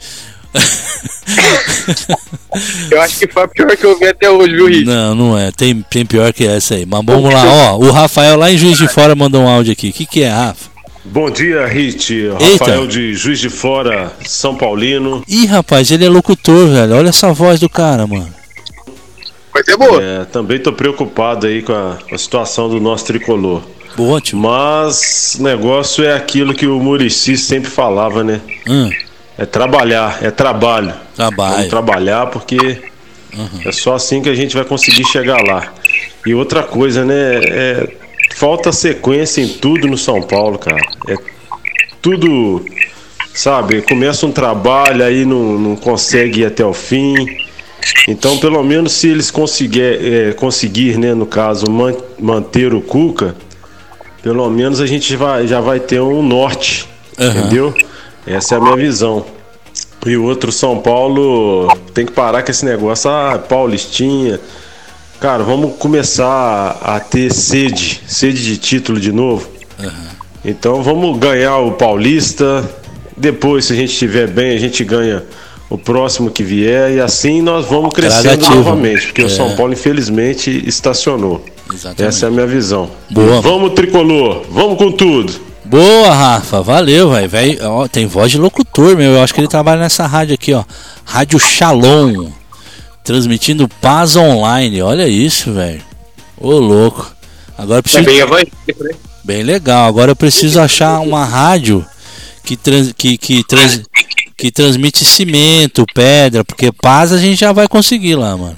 Eu acho que foi a pior que eu vi até hoje, viu, Rit? Não é. Tem pior que essa aí. Mas vamos lá, ó. O Rafael lá em Juiz de Fora mandou um áudio aqui. O que é, Rafa? Bom dia, Rit. Rafael de Juiz de Fora, São Paulino. Ih, rapaz, ele é locutor, velho. Olha essa voz do cara, mano. Vai ser boa. Também tô preocupado aí com a situação do nosso tricolor. Ótimo. Mas o negócio é aquilo que o Muricy sempre falava, né? É trabalhar, é trabalho. Vamos trabalhar porque é só assim que a gente vai conseguir chegar lá. E outra coisa, né? Falta sequência em tudo no São Paulo, cara. É tudo, sabe? Começa um trabalho, aí não consegue ir até o fim. Então, pelo menos se eles conseguir, né, no caso, manter o Cuca, pelo menos a gente já vai ter um norte, entendeu? Essa é a minha visão. E o outro, São Paulo, tem que parar com esse negócio, Paulistinha. Cara, vamos começar a ter sede de título de novo. Então vamos ganhar o Paulista. Depois, se a gente estiver bem, a gente ganha o próximo que vier. E assim nós vamos crescendo novamente. Porque o São Paulo, infelizmente, estacionou. Exatamente. Essa é a minha visão. Boa. Vamos, tricolor, vamos com tudo. Boa, Rafa, valeu, velho. Tem voz de locutor, meu. Eu acho que ele trabalha nessa rádio aqui, ó. Rádio Shalom. Transmitindo Paz Online. Olha isso, velho. Ô, louco. Agora eu preciso... Bem legal. Agora eu preciso achar uma rádio que transmite cimento, pedra, porque Paz a gente já vai conseguir lá, mano.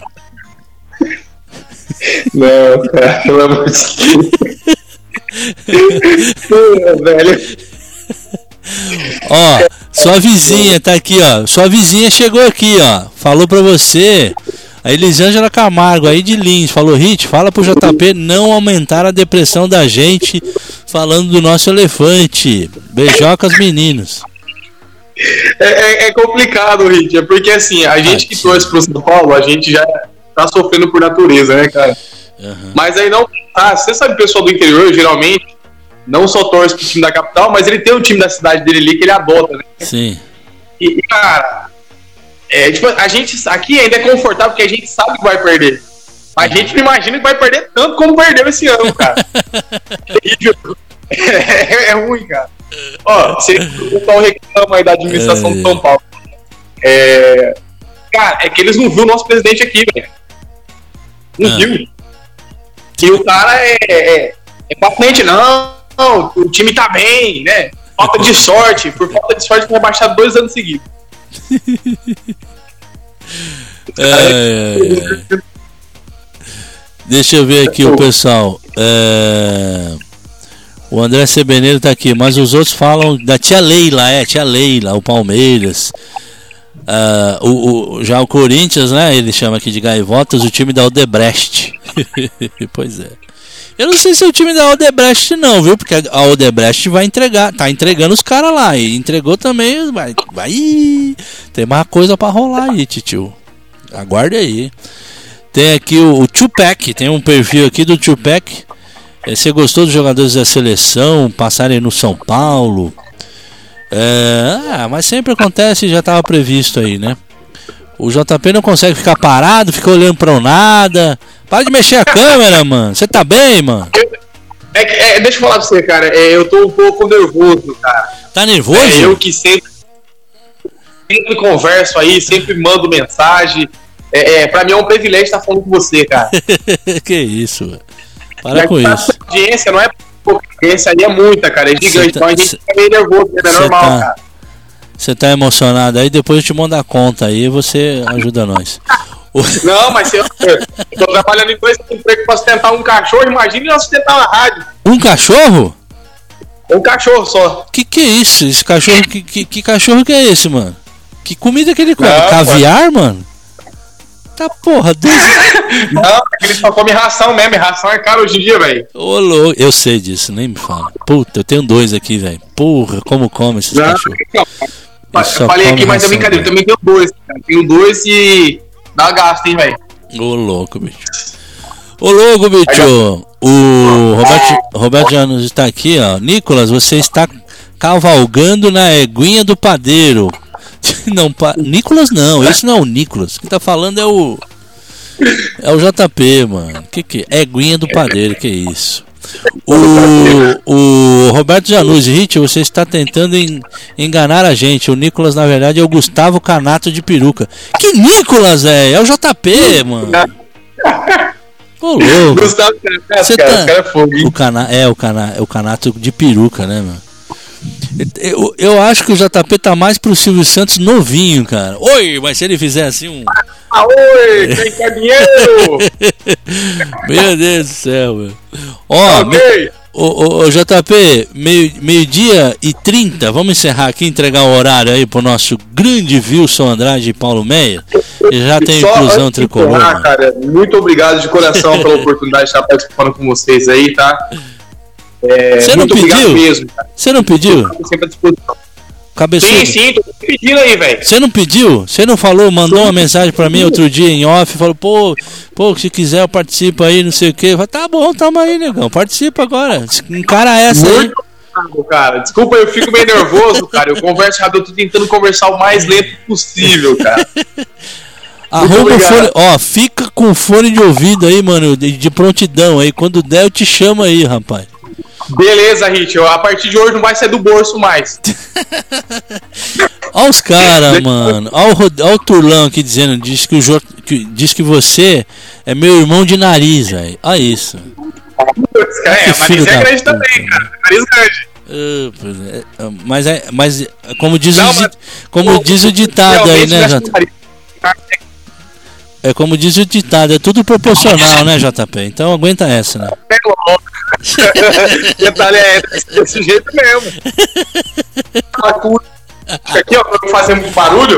Não, cara, pelo amor de Deus. Velho. Ó, sua vizinha tá aqui, ó. Sua vizinha chegou aqui, ó. Falou pra você. A Elisângela Camargo aí de Lins. Falou, Rit, fala pro JP não aumentar a depressão da gente falando do nosso elefante. Beijocas, meninos. É complicado, Rit. É porque assim, a gente que torce pro São Paulo, a gente já tá sofrendo por natureza, né, cara? Mas aí não. Você sabe, o pessoal do interior, geralmente, não só torce pro time da capital, mas ele tem o time da cidade dele ali que ele adota, né? Sim. E cara, tipo, a gente aqui ainda é confortável porque a gente sabe que vai perder. A gente não imagina que vai perder tanto como perdeu esse ano, cara. É ruim, cara. Ó, se o pessoal reclama aí da administração do São Paulo. Cara, é que eles não viram o nosso presidente aqui, velho. Não viu. E o cara é pra frente, não, o time tá bem, né? Falta de sorte, por falta de sorte foi rebaixado 2 anos seguidos. Deixa eu ver aqui o pessoal. O André Sebeneiro tá aqui, mas os outros falam da tia Leila, tia Leila, o Palmeiras. Já o Corinthians, né? Ele chama aqui de Gaivotas o time da Odebrecht. Pois é. Eu não sei se é o time da Odebrecht não, viu? Porque a Odebrecht vai entregar, tá entregando os caras lá. E entregou também, vai. Tem mais coisa pra rolar aí, titio. Aguarde aí. Tem aqui o Tupac, tem um perfil aqui do Tupac. Você gostou dos jogadores da seleção passarem no São Paulo? Mas sempre acontece, já estava previsto aí, né? O JP não consegue ficar parado, fica olhando pra nada. Para de mexer a câmera, mano. Você tá bem, mano? Deixa eu falar pra você, cara. Eu tô um pouco nervoso, cara. Tá nervoso? Eu que sempre converso aí, sempre mando mensagem. Pra mim é um privilégio estar falando com você, cara. Que isso, velho. Para com isso. A audiência não é pouca, a audiência aí é muita, cara. É gigante. Então a gente fica meio nervoso, é normal, cara. Você tá emocionado aí, depois eu te mando a conta aí e você ajuda nós. Não, mas eu tô trabalhando em 2 empregos pra sustentar um cachorro, imagine eu sustentar uma rádio. Um cachorro? Um cachorro só. Que é isso? Esse cachorro, que cachorro que é esse, mano? Que comida que ele come? Não, caviar, mano? Tá porra, Não, ele só come ração mesmo, ração é caro hoje em dia, velho. Ô, louco, eu sei disso, nem me fala. Puta, eu tenho 2 aqui, velho. Porra, como come esses cachorros? Eu falei aqui, mas é brincadeira, eu também tenho 2, cara. Tenho 2 e dá gasto, hein, velho. Ô, louco, bicho. O Roberto Janus está aqui, ó. Nicolas, você está cavalgando na eguinha do padeiro. Não, Nicolas não, esse não é o Nicolas. Quem tá falando é o JP, mano. Que é? Eguinha do padeiro, que isso? O Roberto Januzzi, Hit, você está tentando enganar a gente. O Nicolas, na verdade, é o Gustavo Canato de peruca. Que Nicolas, é o JP, mano. Ô, louco. Gustavo Canato, cara é fogo. O Canato de peruca, né, mano? Eu acho que o JP tá mais pro Silvio Santos novinho, cara. Oi, mas se ele fizer assim um... Oi, quem quer dinheiro? Meu Deus do céu, meu. Ó, o JP, meio-dia e 30, vamos encerrar aqui, entregar o horário aí pro nosso grande Wilson Andrade e Paulo Meia. E já tem inclusão tricolor. Cara, muito obrigado de coração pela oportunidade de estar participando com vocês aí, tá? Você não pediu? Você não pediu? Sempre à disposição. Cabeçudo. Sim, tô pedindo aí, velho. Você não pediu? Você não falou, mandou uma mensagem pra mim outro dia em off, falou, pô, se quiser eu participo aí, não sei o que. Eu falei, tá bom, tamo aí, negão, participa agora. Encara essa aí. Cara, desculpa, eu fico meio nervoso, cara. Eu converso rápido, eu tô tentando conversar o mais lento possível, cara. Arruma o fone, fica com o fone de ouvido aí, mano, de prontidão aí. Quando der, eu te chamo aí, rapaz. Beleza, Hit, a partir de hoje não vai ser do bolso mais. Olha os caras, mano. Olha o Turlão aqui dizendo, diz que você é meu irmão de nariz, velho. Olha isso. Nariz é grande também, cara. Nariz grande. Mas como diz o ditado aí, né, JP? É como diz o ditado, é tudo proporcional, né, JP? Então aguenta essa, né? Detalhe é desse jeito mesmo. Aqui, ó, pra fazer muito barulho.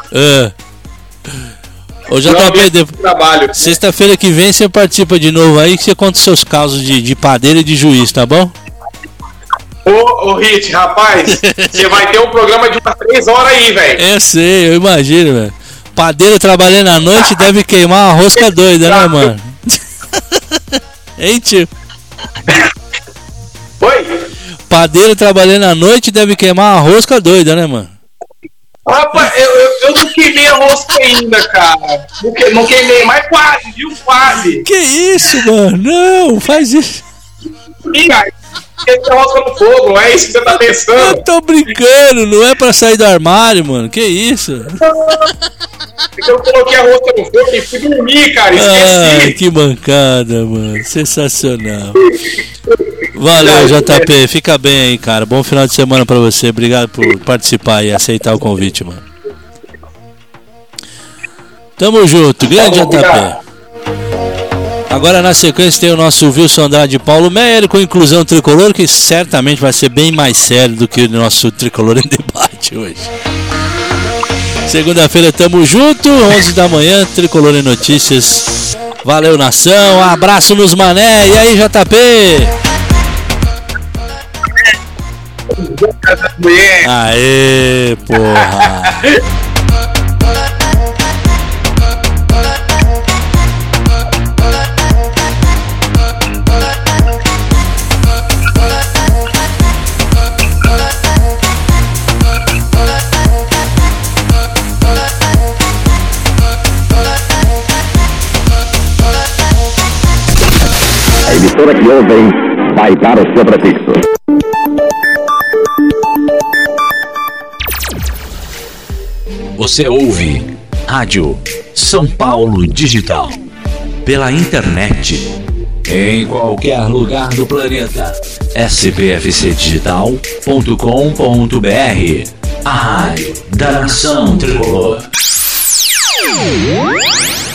Ô, JP, sexta-feira que vem você participa de novo aí, que você conta os seus casos de padeiro e de juiz, tá bom? Ô, Hit, rapaz, você vai ter um programa de umas 3 horas aí, velho. Eu sei, eu imagino, velho. Padeiro trabalhando à noite deve queimar uma rosca doida, né, mano? Hein, tio? Oi? Padeiro trabalhando à noite deve queimar uma rosca doida, né, mano? Rapaz, eu não queimei a rosca ainda, cara. Não queimei, mas quase, viu? Quase. Que isso, mano? Não, faz isso. Esse rosca no fogo, não é isso que você tá pensando? Eu tô brincando, não é pra sair do armário, mano. Que isso? Eu coloquei a rosca no fogo e fui dormir, cara. Esqueci. Que bancada, mano. Sensacional. Valeu, JP. Fica bem aí, cara. Bom final de semana pra você. Obrigado por participar e aceitar o convite, mano. Tamo junto. Grande JP. Agora na sequência tem o nosso Wilson Andrade e Paulo Meyer com inclusão tricolor, que certamente vai ser bem mais sério do que o nosso tricolor em debate hoje. Segunda-feira tamo junto, 11 da manhã, Tricolor em Notícias. Valeu, nação, abraço nos mané. E aí, JP? Aê, porra. A emissora que ouvem vai dar o seu prefixo. Você ouve Rádio São Paulo Digital. Pela internet. Em qualquer lugar do planeta. spfcdigital.com.br. A rádio da Nação Tricolor.